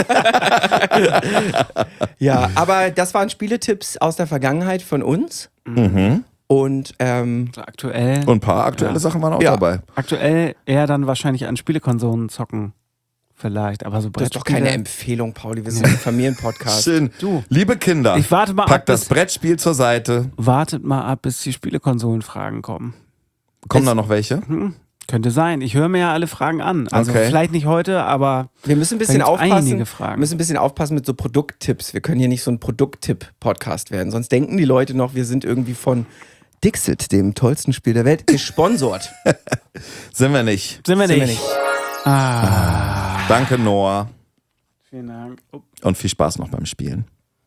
Ja, aber das waren Spieletipps aus der Vergangenheit von uns. Mhm. Und So aktuell. Und ein paar aktuelle Sachen waren auch Ja. dabei. Aktuell eher dann wahrscheinlich an Spielekonsolen zocken. Vielleicht, aber so das ist doch Brettspiele- keine Empfehlung, Pauli. Wir sind ein Familienpodcast. Schön. Du. Liebe Kinder, Ich warte mal ab, packt das bis- Brettspiel zur Seite. Wartet mal ab, bis die Spielekonsolenfragen kommen. Kommen da noch welche? Könnte sein. Ich höre mir ja alle Fragen an. Also Okay. vielleicht nicht heute, aber Wir müssen ein bisschen Da gibt's aufpassen. einige Fragen. Wir müssen ein bisschen aufpassen mit so Produkttipps. Wir können hier nicht so ein Produkttipp-Podcast werden. Sonst denken die Leute noch, wir sind irgendwie von Dixit, dem tollsten Spiel der Welt, gesponsert. Sind wir nicht. sind wir Sind wir nicht. nicht. Danke, Noah. Vielen Dank. Oh. Und viel Spaß noch beim Spielen.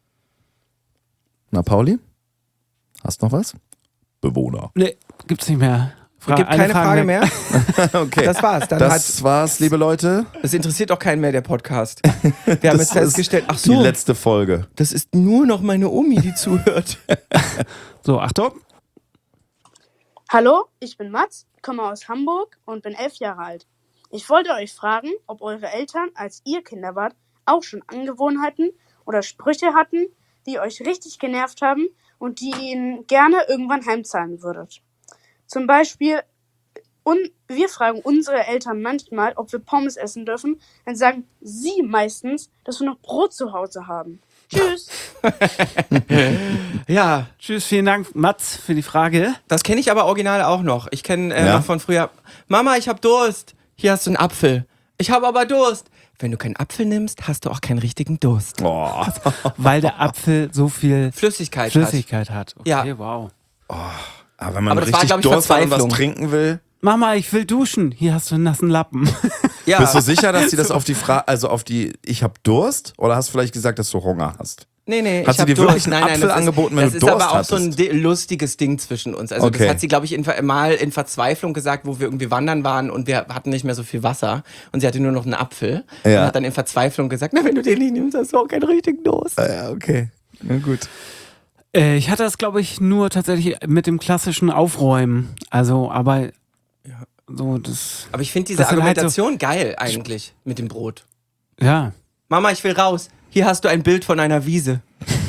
Na, Pauli? Hast noch was? Bewohner. Nee, gibt's nicht mehr. Gibt eine keine Frage weg. mehr. Okay. Das war's. Dann Das war's, liebe Leute. es interessiert auch keinen mehr, der Podcast. Wir haben jetzt ist festgestellt, ach Die so, letzte Folge. das ist nur noch meine Omi, die zuhört. So, Achtung. Hallo, ich bin Mats, komme aus Hamburg und bin 11 Jahre alt. Ich wollte euch fragen, ob eure Eltern, als ihr Kinder wart, auch schon Angewohnheiten oder Sprüche hatten, die euch richtig genervt haben und die ihnen gerne irgendwann heimzahlen würdet. Zum Beispiel, wir fragen unsere Eltern manchmal, ob wir Pommes essen dürfen, dann sagen sie meistens, dass wir noch Brot zu Hause haben. Tschüss! Ja, Tschüss, vielen Dank, Mats, für die Frage. das kenne ich aber original auch noch. Ich kenne Ja? noch von früher, Mama, ich hab Durst. Hier hast du einen Apfel. Ich habe aber Durst. Wenn du keinen Apfel nimmst, hast du auch keinen richtigen Durst. Oh. Weil der Apfel so viel Flüssigkeit. Flüssigkeit hat. Okay, Ja. wow. Aber wenn man Aber das war, richtig glaub ich, Durst hat und was Verzweiflung. trinken will, Mama, ich will duschen. Hier hast du einen nassen Lappen. Ja. bist du sicher, dass sie das auf die Frage, also auf die, ich hab Durst, oder hast du vielleicht gesagt, dass du Hunger hast? Nee, Hat ich sie hab dir Durst. wirklich einen Nein, Apfel das angeboten, ist, wenn du das ist Durst aber auch so ein hattest? lustiges Ding zwischen uns. Also Okay. das hat sie, glaube ich, mal in Verzweiflung gesagt, wo wir irgendwie wandern waren und wir hatten nicht mehr so viel Wasser und sie hatte nur noch einen Apfel und hat dann in Verzweiflung gesagt, na, wenn du den nicht nimmst, hast du auch keinen richtigen Durst. Ja, okay. Na gut. Ich hatte das, glaube ich, nur tatsächlich mit dem klassischen Aufräumen. Also, aber so das. Aber ich finde diese Das sind halt Argumentation geil eigentlich mit dem Brot. Ja. Mama, ich will raus. Hier hast du ein Bild von einer Wiese.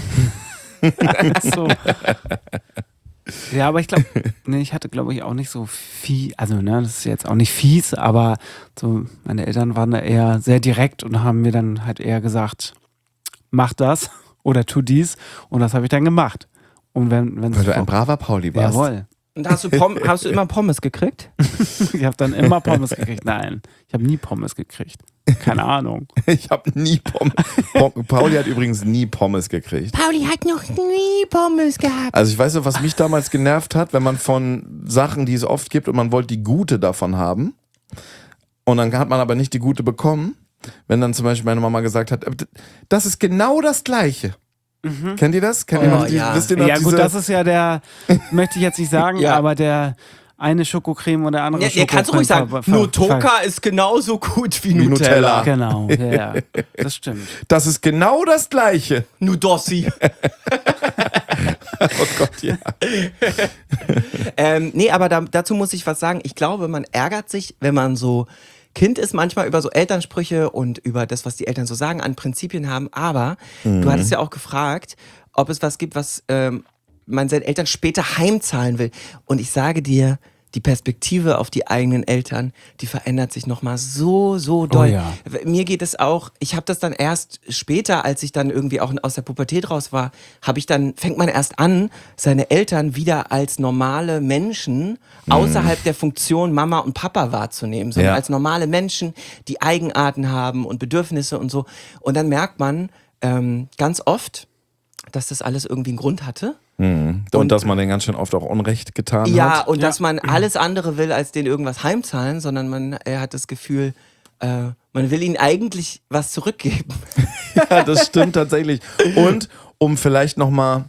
So. Ja, aber ich glaube, ich hatte, glaube ich, auch nicht so viel, also das ist jetzt auch nicht fies, aber so meine Eltern waren da eher sehr direkt und haben mir dann halt eher gesagt, mach das oder tu dies und das habe ich dann gemacht. Und wenn Weil du ein braver Pauli warst. Jawohl. Und hast du immer Pommes gekriegt? Ich habe dann immer Pommes gekriegt. Nein, ich habe nie Pommes gekriegt. Keine Ahnung. Ich habe nie Pommes. Pauli hat übrigens nie Pommes gekriegt. Pauli hat noch nie Pommes gehabt. Also ich weiß noch, was mich damals genervt hat, wenn man von Sachen, die es oft gibt und man wollte die gute davon haben und dann hat man aber nicht die gute bekommen, wenn dann zum Beispiel meine Mama gesagt hat, das ist genau das Gleiche. Kennt ihr das? Kennt ihr noch ja. wisst ihr noch Ja gut, diese- das ist ja der, möchte ich jetzt nicht sagen, Ja. aber der eine Schokocreme und der andere Ja, Schokocreme. kannst du ruhig sagen, Nutoka ist genauso gut wie Nutella. Genau, ja, das stimmt. Das ist genau das Gleiche. Nudossi. Oh Gott, ja. Nee, aber dazu muss ich was sagen. Ich glaube, man ärgert sich, wenn man so Kind ist, manchmal über so Elternsprüche und über das, was die Eltern so sagen, an Prinzipien haben. Aber du hattest ja auch gefragt, ob es was gibt, was man seinen Eltern später heimzahlen will. Und ich sage dir, die Perspektive auf die eigenen Eltern, die verändert sich nochmal so doll. Oh ja. Mir geht es auch, ich habe das dann erst später, als ich dann irgendwie auch aus der Pubertät raus war, fängt man erst an, seine Eltern wieder als normale Menschen außerhalb der Funktion Mama und Papa wahrzunehmen, sondern Ja. als normale Menschen, die Eigenarten haben und Bedürfnisse und so. Und dann merkt man ganz oft, dass das alles irgendwie einen Grund hatte. Und dass man den ganz schön oft auch Unrecht getan Ja, hat. und dass man alles andere will, als denen irgendwas heimzahlen, sondern er hat das Gefühl, man will ihnen eigentlich was zurückgeben. Ja, das stimmt tatsächlich. Und um vielleicht nochmal,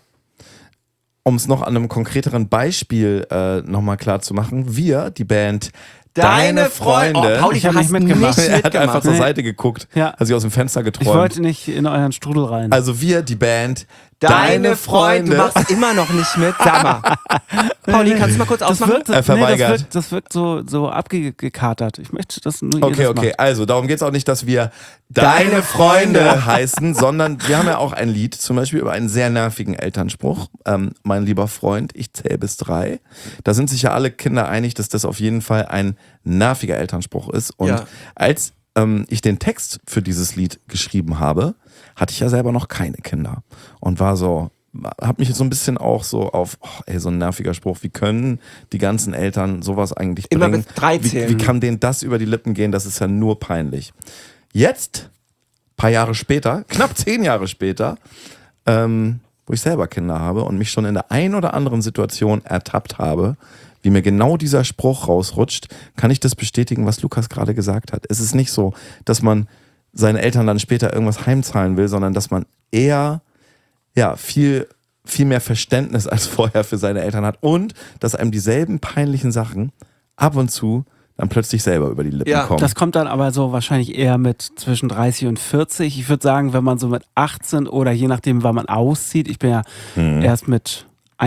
um es noch an einem konkreteren Beispiel nochmal klar zu machen, wir, die Band Deine Freunde, Oh, Pauli, Ich du hab hast nicht mitgemacht. nicht er hat mitgemacht. einfach zur Nee. Seite geguckt, Ja. hat sich aus dem Fenster Ich geträumt. wollte nicht in euren Strudel rein. Also wir, die Band Deine Freunde. Du machst immer noch nicht mit. Sag mal. Pauli, kannst du mal kurz das ausmachen? wirkt, verweigert. das wirkt so abgekatert. Ich möchte das nur Okay, jedes Mal. okay. Also, darum geht's auch nicht, dass wir Deine Freunde heißen, sondern wir haben ja auch ein Lied, zum Beispiel über einen sehr nervigen Elternspruch. Mein lieber Freund, ich zähle bis 3. Da sind sich ja alle Kinder einig, dass das auf jeden Fall ein nerviger Elternspruch ist. Und Ja. als ich den Text für dieses Lied geschrieben habe, hatte ich ja selber noch keine Kinder. Und war so, hab mich so ein bisschen auch so auf, so ein nerviger Spruch, wie können die ganzen Eltern sowas eigentlich Immer bringen? bis 3 zählen. Wie kann denen das über die Lippen gehen? Das ist ja nur peinlich. Jetzt, paar Jahre später, knapp 10 Jahre später, wo ich selber Kinder habe und mich schon in der ein oder anderen Situation ertappt habe, wie mir genau dieser Spruch rausrutscht, kann ich das bestätigen, was Lukas gerade gesagt hat. Es ist nicht so, dass man seinen Eltern dann später irgendwas heimzahlen will, sondern dass man eher viel mehr Verständnis als vorher für seine Eltern hat und dass einem dieselben peinlichen Sachen ab und zu dann plötzlich selber über die Lippen Ja, kommen. Das kommt dann aber so wahrscheinlich eher mit zwischen 30 und 40. Ich würde sagen, wenn man so mit 18 oder je nachdem, wann man auszieht. Ich bin ja erst mit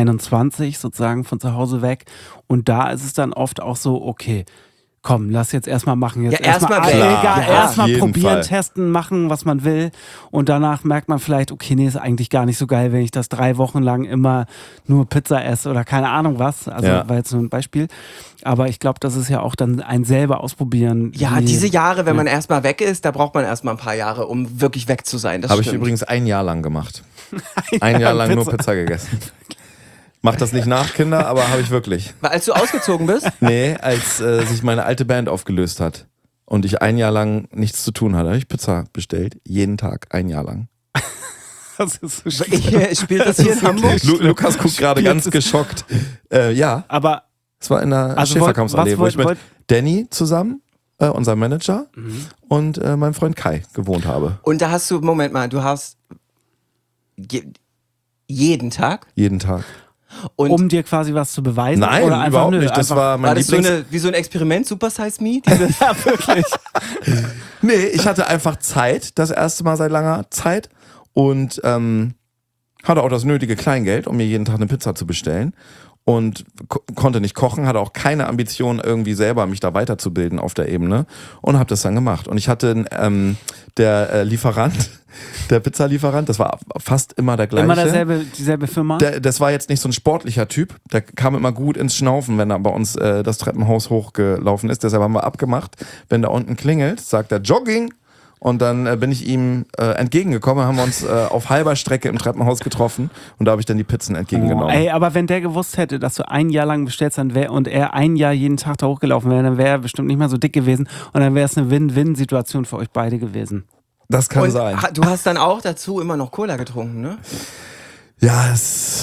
21 sozusagen von zu Hause weg. Und da ist es dann oft auch so, okay, komm, lass jetzt erstmal machen. Jetzt Ja, erstmal weg. egal, Ja, erstmal auf jeden probieren, Fall. testen, machen, was man will. Und danach merkt man vielleicht, okay, nee, ist eigentlich gar nicht so geil, wenn ich das 3 Wochen lang immer nur Pizza esse oder keine Ahnung was. Also Ja. war jetzt nur ein Beispiel. Aber ich glaube, das ist ja auch dann ein selber ausprobieren. Ja, wie- diese Jahre, wenn man erstmal weg ist, da braucht man erstmal ein paar Jahre, um wirklich weg zu sein. Das Habe ich stimmt. übrigens ein Jahr lang gemacht. Ein Jahr lang nur Pizza gegessen. Mach das nicht nach, Kinder, aber habe ich wirklich. Weil als du ausgezogen bist, Nee, als sich meine alte Band aufgelöst hat und ich ein Jahr lang nichts zu tun hatte, habe ich Pizza bestellt. Jeden Tag, ein Jahr lang. Das ist so schlimm. spielt das hier in Hamburg? Lukas guckt gerade ganz geschockt. Ja, Aber es war in der Also Schäferkampfsallee, wo ich mit wollt- Danny zusammen, unser Manager, und meinem Freund Kai gewohnt habe. Und da hast du, Moment mal, du hast Jeden Tag? Jeden Tag. Und Um dir quasi was zu beweisen? Nein, oder einfach, überhaupt nö, nicht. Das einfach, war mein war das Lieblings... wie so ein Experiment, Super Size Me? ja, wirklich. Nee, ich hatte einfach Zeit, das erste Mal seit langer Zeit und hatte auch das nötige Kleingeld, um mir jeden Tag eine Pizza zu bestellen und konnte nicht kochen, hatte auch keine Ambition, irgendwie selber mich da weiterzubilden auf der Ebene und habe das dann gemacht. Und ich hatte der Lieferant, der Pizzalieferant, das war fast immer der gleiche. Immer dieselbe Firma? Das war jetzt nicht so ein sportlicher Typ, der kam immer gut ins Schnaufen, wenn er bei uns das Treppenhaus hochgelaufen ist. Deshalb haben wir abgemacht, wenn da unten klingelt, sagt er Jogging. Und dann bin ich ihm entgegengekommen, haben wir uns auf halber Strecke im Treppenhaus getroffen und da habe ich dann die Pizzen entgegengenommen. Ey, aber wenn der gewusst hätte, dass du ein Jahr lang bestellst und er ein Jahr jeden Tag da hochgelaufen wäre, dann wäre er bestimmt nicht mal so dick gewesen und dann wäre es eine Win-Win-Situation für euch beide gewesen. Das kann Und sein. du hast dann auch dazu immer noch Cola getrunken, ne? Ja,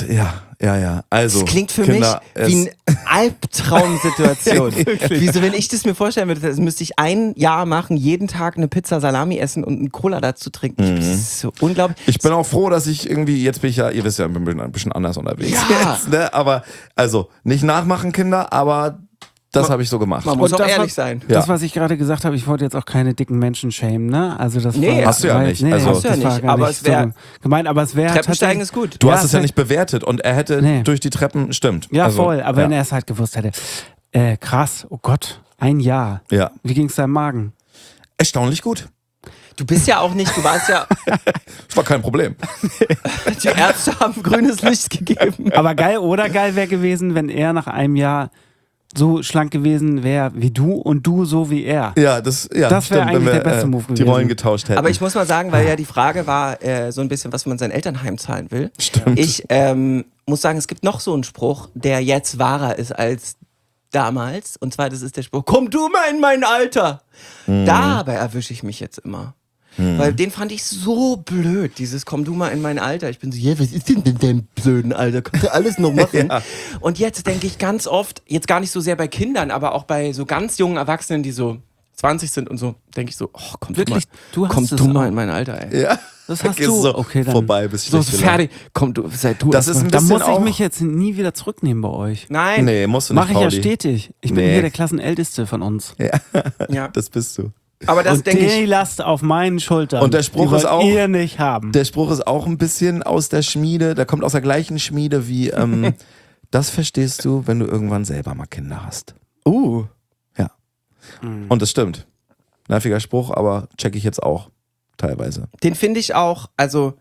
ja. Also, Das klingt für Kinder, mich wie eine Albtraumsituation. Wieso, wenn ich das mir vorstellen würde, das müsste ich ein Jahr machen, jeden Tag eine Pizza Salami essen und einen Cola dazu trinken. Das ist so unglaublich. Ich bin auch froh, dass ich irgendwie, jetzt bin ich ja, ihr wisst ja, ich bin ein bisschen anders unterwegs Ja. jetzt, ne? Aber, also, nicht nachmachen, Kinder, aber das habe ich so gemacht. Man muss Und auch das ehrlich sein. Ja. Das, was ich gerade gesagt habe, ich wollte jetzt auch keine dicken Menschen shamen, ne? Also das Nee, war, hast du ja war- nicht. Nee, Also- das Hast du ja war nicht, gar aber nicht es wär- so gemeint, aber es wäre Treppensteigen ist gut. Du Ja, hast es ja es- nicht bewertet und er hätte Nee. durch die Treppen, stimmt. Ja, Also, voll, aber ja. wenn er es halt gewusst hätte. Krass, oh Gott, ein Jahr. Ja. Wie ging es deinem Magen? Erstaunlich gut. Du bist ja auch nicht, du warst ja, Das war kein Problem. die Ärzte haben grünes Licht gegeben. Aber geil oder geil wäre gewesen, wenn er nach einem Jahr so schlank gewesen wäre wie du und du so wie er. Ja, das wäre Das wär eigentlich der beste Move die gewesen. Rollen getauscht hätten. Aber ich muss mal sagen, weil ja die Frage war, so ein bisschen, was man sein Elternheim zahlen will. Stimmt. Ich muss sagen, es gibt noch so einen Spruch, der jetzt wahrer ist als damals. Und zwar, das ist der Spruch, komm du mal in mein Alter. Dabei erwische ich mich jetzt immer. Weil den fand ich so blöd, dieses komm du mal in mein Alter. Ich bin so, ja, was ist denn dein blöden Alter? Kannst du alles noch machen? Ja. Und jetzt denke ich ganz oft, jetzt gar nicht so sehr bei Kindern, aber auch bei so ganz jungen Erwachsenen, die so 20 sind und so, denke ich so, oh, komm Wirklich? Du hast komm es du mal auch. in mein Alter, ey. ja. Das hast Ist du. so Okay, dann. vorbei, bis So, schlecht fertig. Komm du, sei du. Das erst ist mal. ein Da bisschen muss ich auch, mich jetzt nie wieder zurücknehmen bei euch. Nein. Nee, musst du nicht, Mache ich ja Pauli. stetig. Ich bin Nee. hier der Klassenälteste von uns. Ja. Das bist du. Aber das Und denke die ich. Last auf meinen Schultern. Und der Spruch die wollt ist auch- ihr nicht haben. Der Spruch ist auch ein bisschen aus der Schmiede, der kommt aus der gleichen Schmiede wie, das verstehst du, wenn du irgendwann selber mal Kinder hast. Ja. Und das stimmt. Nerviger Spruch, aber check ich jetzt auch teilweise. Den finde ich auch, also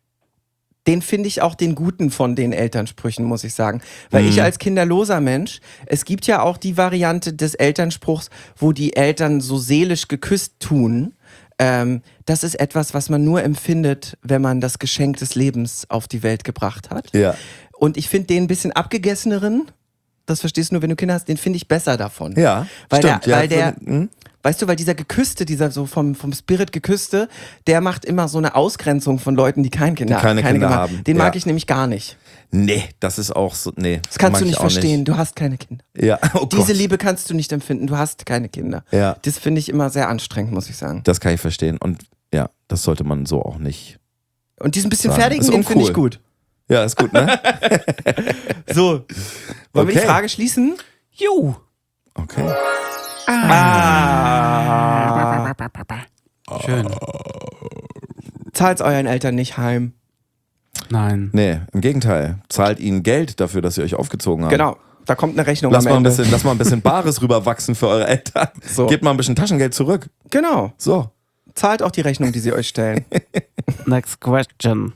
den finde ich auch den guten von den Elternsprüchen, muss ich sagen. Weil ich als kinderloser Mensch, es gibt ja auch die Variante des Elternspruchs, wo die Eltern so seelisch geküsst tun. Das ist etwas, was man nur empfindet, wenn man das Geschenk des Lebens auf die Welt gebracht hat. Ja. Und ich finde den ein bisschen abgegesseneren, das verstehst du nur, wenn du Kinder hast, den finde ich besser davon. Ja, Weil stimmt. der, ja, weil der, hm? weißt du, weil dieser Geküsste, dieser so vom Spirit Geküsste, der macht immer so eine Ausgrenzung von Leuten, die keine Kinder keine Kinder Kinder haben. Den Ja. mag ich nämlich gar nicht. Nee, das ist auch so, nee. Das kannst mag du ich nicht auch verstehen. Du hast keine Kinder. Ja, oh Diese Gott. Liebe kannst du nicht empfinden. Du hast keine Kinder. Ja. Das finde ich immer sehr anstrengend, muss ich sagen. Das kann ich verstehen. Und ja, das sollte man so auch nicht. Und diesen bisschen Sagen. fertigen, Ist den finde ich uncool. gut. Ja, ist gut, ne? So. Wollen wir die Okay. Frage schließen? Jo. Okay. Schön. Zahlt's euren Eltern nicht heim. Nein. Nee, im Gegenteil. Zahlt ihnen Geld dafür, dass sie euch aufgezogen haben. Genau. Da kommt eine Rechnung Lass am mal, ein Ende. bisschen, Bares rüberwachsen für eure Eltern. So. Gebt mal ein bisschen Taschengeld zurück. Genau. So. Zahlt auch die Rechnung, die sie euch stellen. Next question.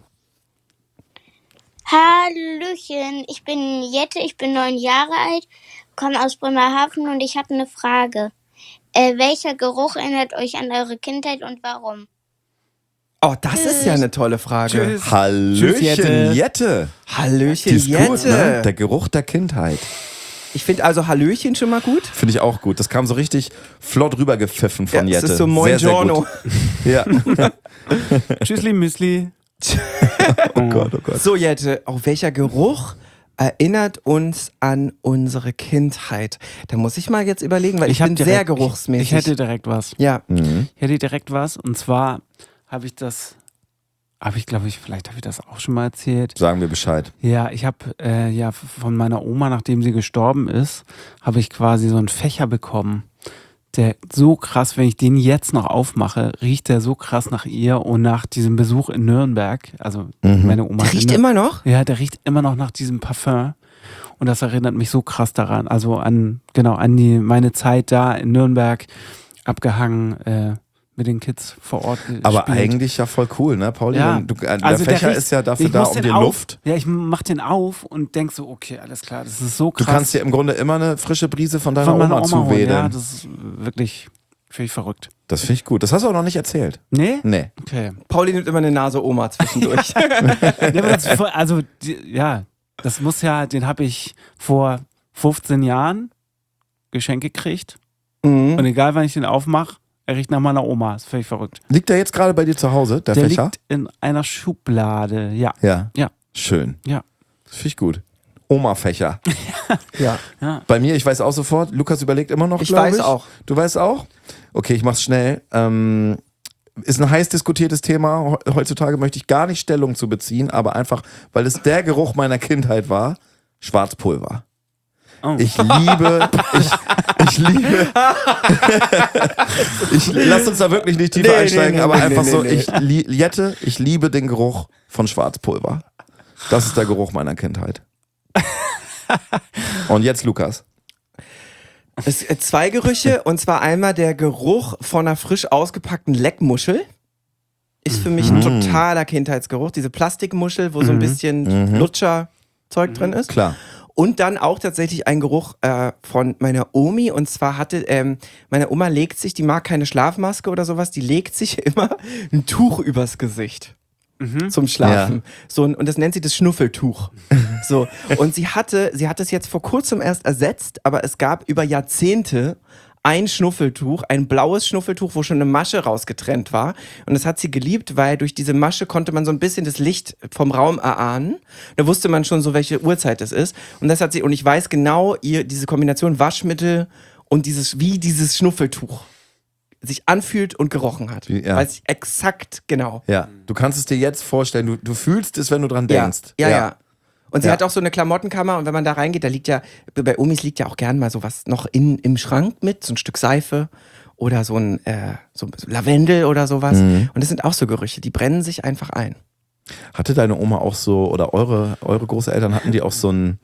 Hallöchen, ich bin Jette, ich bin 9 Jahre alt, komme aus Bremerhaven und ich habe eine Frage. Welcher Geruch erinnert euch an eure Kindheit und warum? Oh, das ist ja eine tolle Frage. Tschüss. Hallöchen, Tschüss, Jette. Jette. Hallöchen, Die ist Jette. gut, ne? Der Geruch der Kindheit. Ich finde also Hallöchen schon mal gut. Finde ich auch gut. Das kam so richtig flott rübergepfiffen von Ja, Jette. das ist so Moin sehr, sehr Giorno. gut. Ja. Tschüssli Müsli. Oh Gott, oh Gott. So, Jette, welcher Geruch erinnert uns an unsere Kindheit? Da muss ich mal jetzt überlegen, weil ich bin hab sehr direkt- geruchsmäßig. Ich hätte direkt was. ja. Mhm. Ich hätte direkt was. Und zwar habe ich das vielleicht habe ich das auch schon mal erzählt. Sagen wir Bescheid. Ja, ich habe von meiner Oma, nachdem sie gestorben ist, habe ich quasi so einen Fächer bekommen. Der so krass, wenn ich den jetzt noch aufmache, riecht der so krass nach ihr und nach diesem Besuch in Nürnberg. Also meine Oma. Der riecht immer noch? Ja, der riecht immer noch nach diesem Parfum. Und das erinnert mich so krass daran. Also an meine Zeit da in Nürnberg abgehangen, mit den Kids vor Ort gespielt. Aber eigentlich ja voll cool, ne, Pauli? Ja. Der Also Fächer riecht- ist ja dafür ich da, muss um den die auf- Luft. Ja, ich mach den auf und denk so, okay, alles klar, das ist so Du krass. kannst dir im Grunde immer eine frische Brise von deiner von meiner Oma Oma holen. zuwedeln. Ja, das ist wirklich völlig verrückt. Das finde ich gut. Das hast du auch noch nicht erzählt. Nee? Nee. Okay. Pauli nimmt immer eine Nase Oma zwischendurch. Das muss ja, den habe ich vor 15 Jahren geschenkt gekriegt. Mhm. Und egal, wann ich den aufmache, er riecht nach meiner Oma. Das ist völlig verrückt. Liegt der jetzt gerade bei dir zu Hause, der Fächer? liegt in einer Schublade, ja. Ja. Ja. Schön. Ja. Das finde ich gut. Oma-Fächer. Ja. Bei mir, ich weiß auch sofort, Lukas überlegt immer noch, Ich glaube weiß auch. Du weißt auch? Okay, ich mach's schnell. Ist ein heiß diskutiertes Thema. Heutzutage möchte ich gar nicht Stellung zu beziehen, aber einfach, weil es der Geruch meiner Kindheit war, Schwarzpulver. Oh. Ich liebe, lass uns da wirklich nicht tiefer einsteigen, aber einfach so, Jette, ich liebe den Geruch von Schwarzpulver. Das ist der Geruch meiner Kindheit. Und jetzt Lukas. Es sind zwei Gerüche, und zwar einmal der Geruch von einer frisch ausgepackten Leckmuschel. Ist für mich ein totaler Kindheitsgeruch. Diese Plastikmuschel, wo so ein bisschen Lutscherzeug drin ist. Klar. Und dann auch tatsächlich ein Geruch von meiner Omi. Und zwar hatte, meine Oma legt sich, die mag keine Schlafmaske oder sowas, die legt sich immer ein Tuch übers Gesicht. Zum Schlafen. Ja. So, und das nennt sie das Schnuffeltuch. So. Und sie hat es jetzt vor kurzem erst ersetzt, aber es gab über Jahrzehnte ein Schnuffeltuch, ein blaues Schnuffeltuch, wo schon eine Masche rausgetrennt war. Und das hat sie geliebt, weil durch diese Masche konnte man so ein bisschen das Licht vom Raum erahnen. Da wusste man schon so, welche Uhrzeit es ist. Und das hat sie, und ich weiß genau, diese Kombination Waschmittel und dieses Schnuffeltuch sich anfühlt und gerochen hat. Ja. Weiß ich exakt genau. Ja, du kannst es dir jetzt vorstellen, du fühlst es, wenn du dran denkst. Ja. Und sie Ja. hat auch so eine Klamottenkammer, und wenn man da reingeht, da liegt ja, bei Omis liegt ja auch gern mal sowas noch im Schrank mit, so ein Stück Seife oder so ein so Lavendel oder sowas. Und das sind auch so Gerüche, die brennen sich einfach ein. Hatte deine Oma auch so, oder eure Großeltern, hatten die auch so ein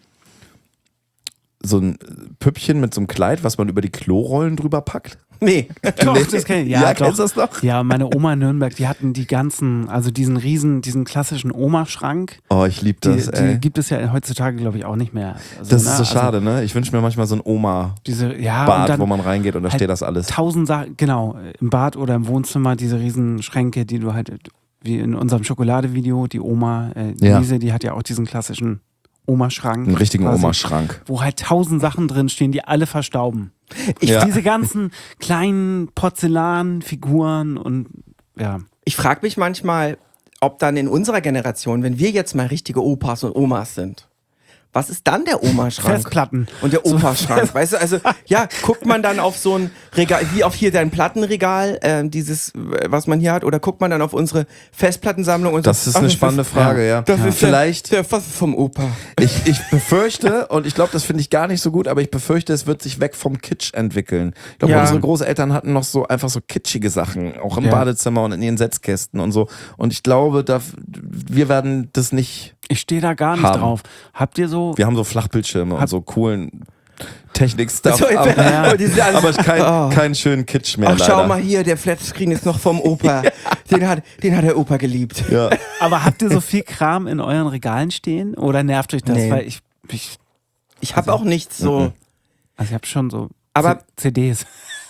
Püppchen mit so einem Kleid, was man über die Klorollen drüber packt? Nee. Doch, das kenn ich. Ja, doch. kennst du das noch? Ja, meine Oma in Nürnberg, die hatten die ganzen, also diesen klassischen Oma-Schrank. Oh, ich liebe das, Die gibt es ja heutzutage, glaube ich, auch nicht mehr. Also, Das ist so schade, ne? Ich wünsche mir manchmal so ein Oma-Bad, und dann wo man reingeht und da halt steht das alles. 1000 Sachen, genau, im Bad oder im Wohnzimmer, diese riesen Schränke, die du halt, wie in unserem Schokoladevideo, die Oma, Ja. Lise, die hat ja auch diesen klassischen Oma-Schrank. Einen richtigen quasi, Oma-Schrank. Wo halt 1000 Sachen drin stehen, die alle verstauben. Ja. Diese ganzen kleinen Porzellanfiguren und ja. Ich frage mich manchmal, ob dann in unserer Generation, wenn wir jetzt mal richtige Opas und Omas sind, was ist dann der Oma-Schrank? Festplatten. Und der Opa-Schrank, weißt du, also, ja, guckt man dann auf so ein Regal, wie auf hier dein Plattenregal, dieses, was man hier hat, oder guckt man dann auf unsere Festplattensammlung und Das ist eine spannende Frage, ja. Das ist Vielleicht, was ist vom Opa? ich befürchte, und ich glaube, das finde ich gar nicht so gut, aber ich befürchte, es wird sich weg vom Kitsch entwickeln. Ich glaube, Ja. unsere Großeltern hatten noch so einfach so kitschige Sachen, auch im Ja. Badezimmer und in ihren Setzkästen und so. Und ich glaube, wir werden das nicht. Ich stehe da gar nicht Haben. drauf. Habt ihr so, Wir haben so Flachbildschirme und so coolen Technik-Stuff, So, aber diese An- aber keinen schönen Kitsch mehr. Ach, leider. schau mal hier, der Flatscreen ist noch vom Opa. den hat der Opa geliebt. Ja. aber habt ihr so viel Kram in euren Regalen stehen? Oder nervt euch das? Nee. Weil ich Ich habe auch nichts so. also ich habe schon so Aber- CDs.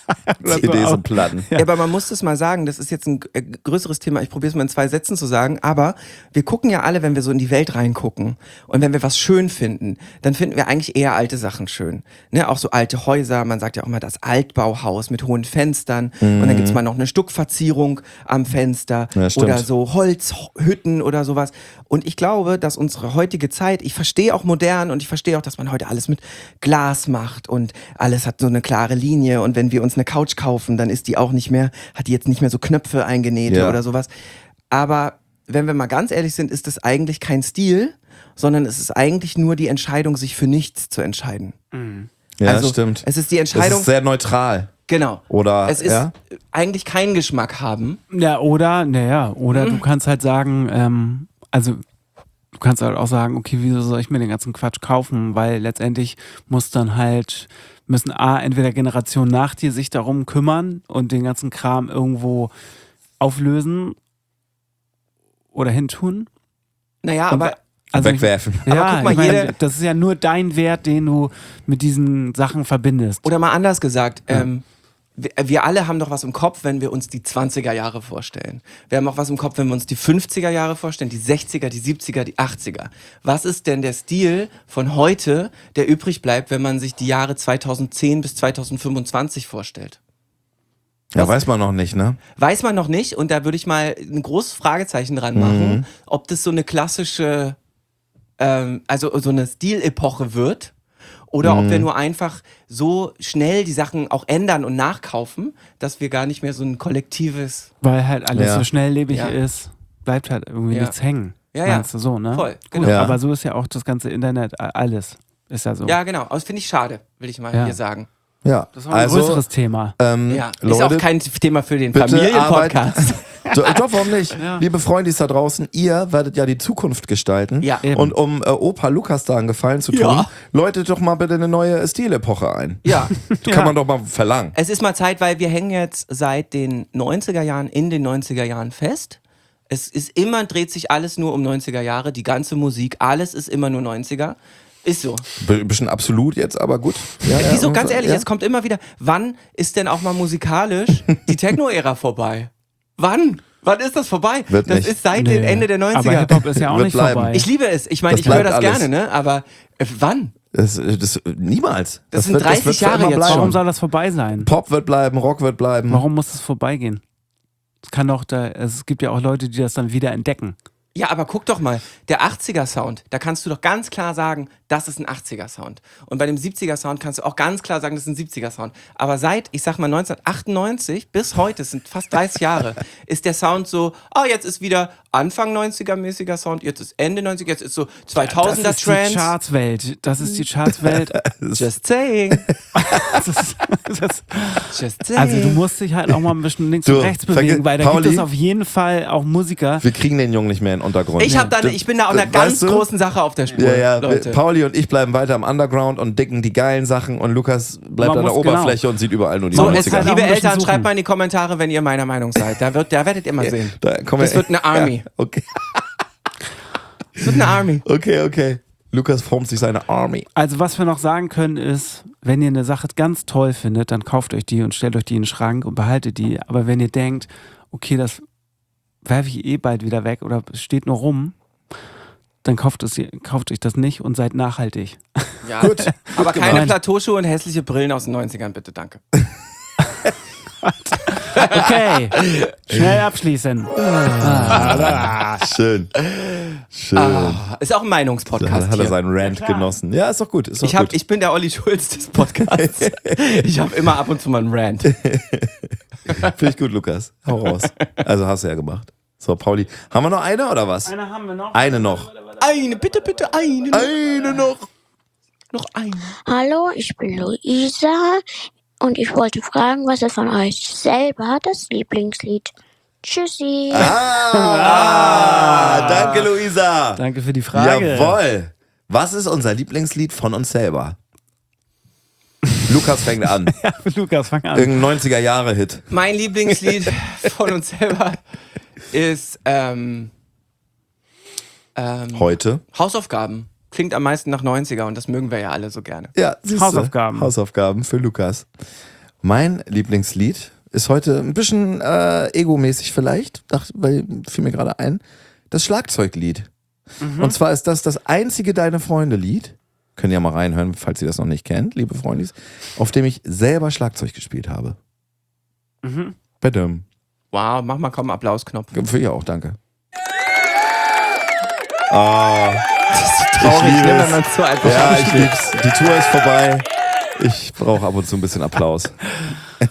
CDs und Platten. Ja, aber man muss das mal sagen, das ist jetzt ein größeres Thema, ich probiere es mal in 2 Sätzen zu sagen, aber wir gucken ja alle, wenn wir so in die Welt reingucken und wenn wir was schön finden, dann finden wir eigentlich eher alte Sachen schön. Ne? Auch so alte Häuser, man sagt ja auch mal das Altbauhaus mit hohen Fenstern und dann gibt's mal noch eine Stuckverzierung am Fenster Ja, stimmt. oder so Holzhütten oder sowas. Und ich glaube, dass unsere heutige Zeit, ich verstehe auch modern und ich verstehe auch, dass man heute alles mit Glas macht und alles hat so eine klare Linie und wenn wir uns eine Couch kaufen, dann ist die auch nicht mehr, hat die jetzt nicht mehr so Knöpfe eingenäht Ja. oder sowas. Aber wenn wir mal ganz ehrlich sind, ist es eigentlich kein Stil, sondern es ist eigentlich nur die Entscheidung, sich für nichts zu entscheiden. Ja, also, stimmt. Es ist die Es Entscheidung. ist sehr neutral. Genau. Oder, es ist ja? eigentlich keinen Geschmack haben. Ja, oder du kannst halt sagen, also du kannst halt auch sagen, okay, wieso soll ich mir den ganzen Quatsch kaufen? Weil letztendlich müssen entweder Generationen nach dir sich darum kümmern und den ganzen Kram irgendwo auflösen oder hintun. Naja, Und aber Wegwerfen. Ja, guck mal, ich meine, jede- das ist ja nur dein Wert, den du mit diesen Sachen verbindest. oder mal anders gesagt, wir alle haben doch was im Kopf, wenn wir uns die 20er Jahre vorstellen. Wir haben auch was im Kopf, wenn wir uns die 50er Jahre vorstellen, die 60er, die 70er, die 80er. Was ist denn der Stil von heute, der übrig bleibt, wenn man sich die Jahre 2010 bis 2025 vorstellt? Ja, weiß man noch nicht, ne? Weiß man noch nicht, und da würde ich mal ein großes Fragezeichen dran machen, ob das so eine klassische, also so eine Stilepoche wird oder ob wir nur einfach so schnell die Sachen auch ändern und nachkaufen, dass wir gar nicht mehr so ein kollektives... Weil halt alles Ja. so schnelllebig Ja. ist, bleibt halt irgendwie Ja. nichts hängen. Ja, ja. Meinst du so, ne? Voll, Gut, genau. Ja. aber so ist ja auch das ganze Internet, alles ist ja so. Ja, genau. Aber das finde ich schade, will ich mal Ja. hier sagen. Ja. Das war ein größeres Thema. Ja, ist Leute, auch kein Thema für den bitte Familienpodcast. Doch, warum nicht? Ja. Liebe Freundis da draußen, ihr werdet ja die Zukunft gestalten. Ja. Eben. Und um Opa Lukas da einen Gefallen zu tun, Ja. läutet doch mal bitte eine neue Stilepoche ein. Ja. Kann man doch mal verlangen. Es ist mal Zeit, weil wir hängen jetzt seit den 90er Jahren in den 90er Jahren fest. Es ist immer, dreht sich alles nur um 90er Jahre, die ganze Musik, alles ist immer nur 90er. Ist so. Bisschen absolut jetzt, aber gut. Ja, Wieso, ganz ehrlich, ja. es kommt immer wieder, wann ist denn auch mal musikalisch die Techno-Ära vorbei? Wann? Wann ist das vorbei? Wird das nicht. ist seit dem Ende der 90er. Aber Hip-Hop ist ja auch Wird nicht bleiben. vorbei. Ich liebe es. Ich meine, Das ich höre bleibt das alles. gerne, ne? Aber wann? Das, niemals. Das sind 30 wird für Jahre immer jetzt bleiben. Warum soll das vorbei sein? Pop wird bleiben, Rock wird bleiben. Warum muss es vorbeigehen? Es kann doch es gibt ja auch Leute, die das dann wieder entdecken. Ja, aber guck doch mal, der 80er-Sound, da kannst du doch ganz klar sagen, das ist ein 80er-Sound. Und bei dem 70er-Sound kannst du auch ganz klar sagen, das ist ein 70er-Sound. Aber seit, ich sag mal, 1998 bis heute, es sind fast 30 Jahre, ist der Sound so, jetzt ist wieder Anfang 90er-mäßiger Sound, jetzt ist Ende 90er, jetzt ist so 2000er Das ist die Trends. Chartswelt. Das ist die Chartswelt. Just saying. Das Just saying. Also du musst dich halt auch mal ein bisschen links Du, und rechts bewegen, weil da Pauli, gibt es auf jeden Fall auch Musiker. Wir kriegen den Jungen nicht mehr in den Untergrund. ich bin da auf einer Weißt ganz du? großen Sache auf der Spur, Ja, Leute. Pauli und ich bleiben weiter im Underground und dicken die geilen Sachen und Lukas bleibt Man an der muss- Oberfläche und sieht überall nur die So, Man muss es, 90er. halt auch liebe ein bisschen Eltern, suchen. schreibt mal in die Kommentare, wenn ihr meiner Meinung seid. Da werdet ihr mal sehen. Da kommen Das wird eine Army. Ja, okay. Das wird eine Army. Okay. Lukas formt sich seine Army. Also was wir noch sagen können ist, wenn ihr eine Sache ganz toll findet, dann kauft euch die und stellt euch die in den Schrank und behaltet die. Aber wenn ihr denkt, okay, das werfe ich bald wieder weg oder es steht nur rum, dann kauft euch das nicht und seid nachhaltig. Ja. Gut. Aber keine gemeint. Plateauschuhe und hässliche Brillen aus den 90ern, bitte, danke. Okay, schnell abschließen. Schön. Ist auch ein Da Meinungspodcast hat er hier. seinen Rant genossen. Ja, ist doch gut. Ist doch gut. Ich bin der Olli Schulz des Podcasts. Ich habe immer ab und zu mal einen Rant. Finde ich gut, Lukas. Hau raus. Also hast du ja gemacht. So, Pauli. Haben wir noch eine oder was? Eine haben wir noch. Eine noch. Eine, bitte, eine. Eine noch. Noch eine. Hallo, ich bin Luisa und ich wollte fragen, was ist von euch selber das Lieblingslied? Tschüssi. Danke, Luisa. Danke für die Frage. Jawohl. Was ist unser Lieblingslied von uns selber? Lukas fängt an. Ja, Lukas, fang an. Irgendein 90er-Jahre-Hit. Mein Lieblingslied von uns selber ist Heute. Hausaufgaben. Klingt am meisten nach 90er und das mögen wir ja alle so gerne. Ja, siehste. Hausaufgaben. Hausaufgaben für Lukas. Mein Lieblingslied ist heute ein bisschen egomäßig vielleicht, weil fiel mir gerade ein, das Schlagzeuglied. Und zwar ist das einzige Deine Freunde-Lied, könnt ihr mal reinhören, falls ihr das noch nicht kennt, liebe Freundis, auf dem ich selber Schlagzeug gespielt habe. Bitte. Wow, mach mal komm, Applausknopf. Für ihr auch, danke. Ah, Traurig, liebe ne, es. wenn man so einfach ja, ich lieb's. Die Tour ist vorbei. Ich brauche ab und zu ein bisschen Applaus.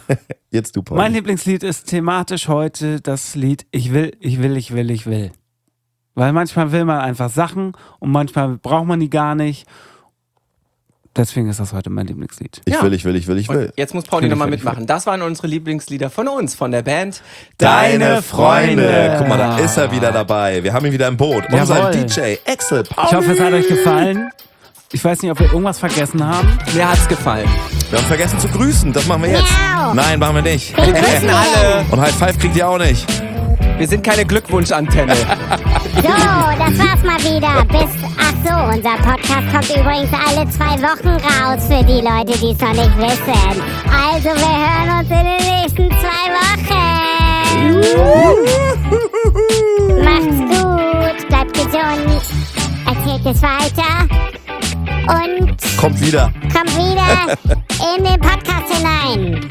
Jetzt du, Paul. Mein Lieblingslied ist thematisch heute das Lied Ich will, ich will, ich will, ich will. Weil manchmal will man einfach Sachen und manchmal braucht man die gar nicht. Deswegen ist das heute mein Lieblingslied. Ich Ja. will. Und jetzt muss Pauli nochmal Finde ich mitmachen. Das waren unsere Lieblingslieder von uns, von der Band Deine Freunde. Guck mal, da ist er wieder dabei. Wir haben ihn wieder im Boot. Unser Jawohl. DJ Axel Pauli. Ich hoffe, es hat euch gefallen. Ich weiß nicht, ob wir irgendwas vergessen haben. Mir hat's gefallen. Wir haben vergessen zu grüßen. Das machen wir jetzt. Miau. Nein, machen wir nicht. Wir grüßen alle. Und High Five kriegt ihr auch nicht. Wir sind keine Glückwunschantenne. So, das war's mal wieder. Unser Podcast kommt übrigens alle 2 Wochen raus für die Leute, die es noch nicht wissen. Also, wir hören uns in den nächsten 2 Wochen. Macht's gut, bleibt gesund, erzählt es weiter und Kommt wieder. kommt wieder in den Podcast hinein.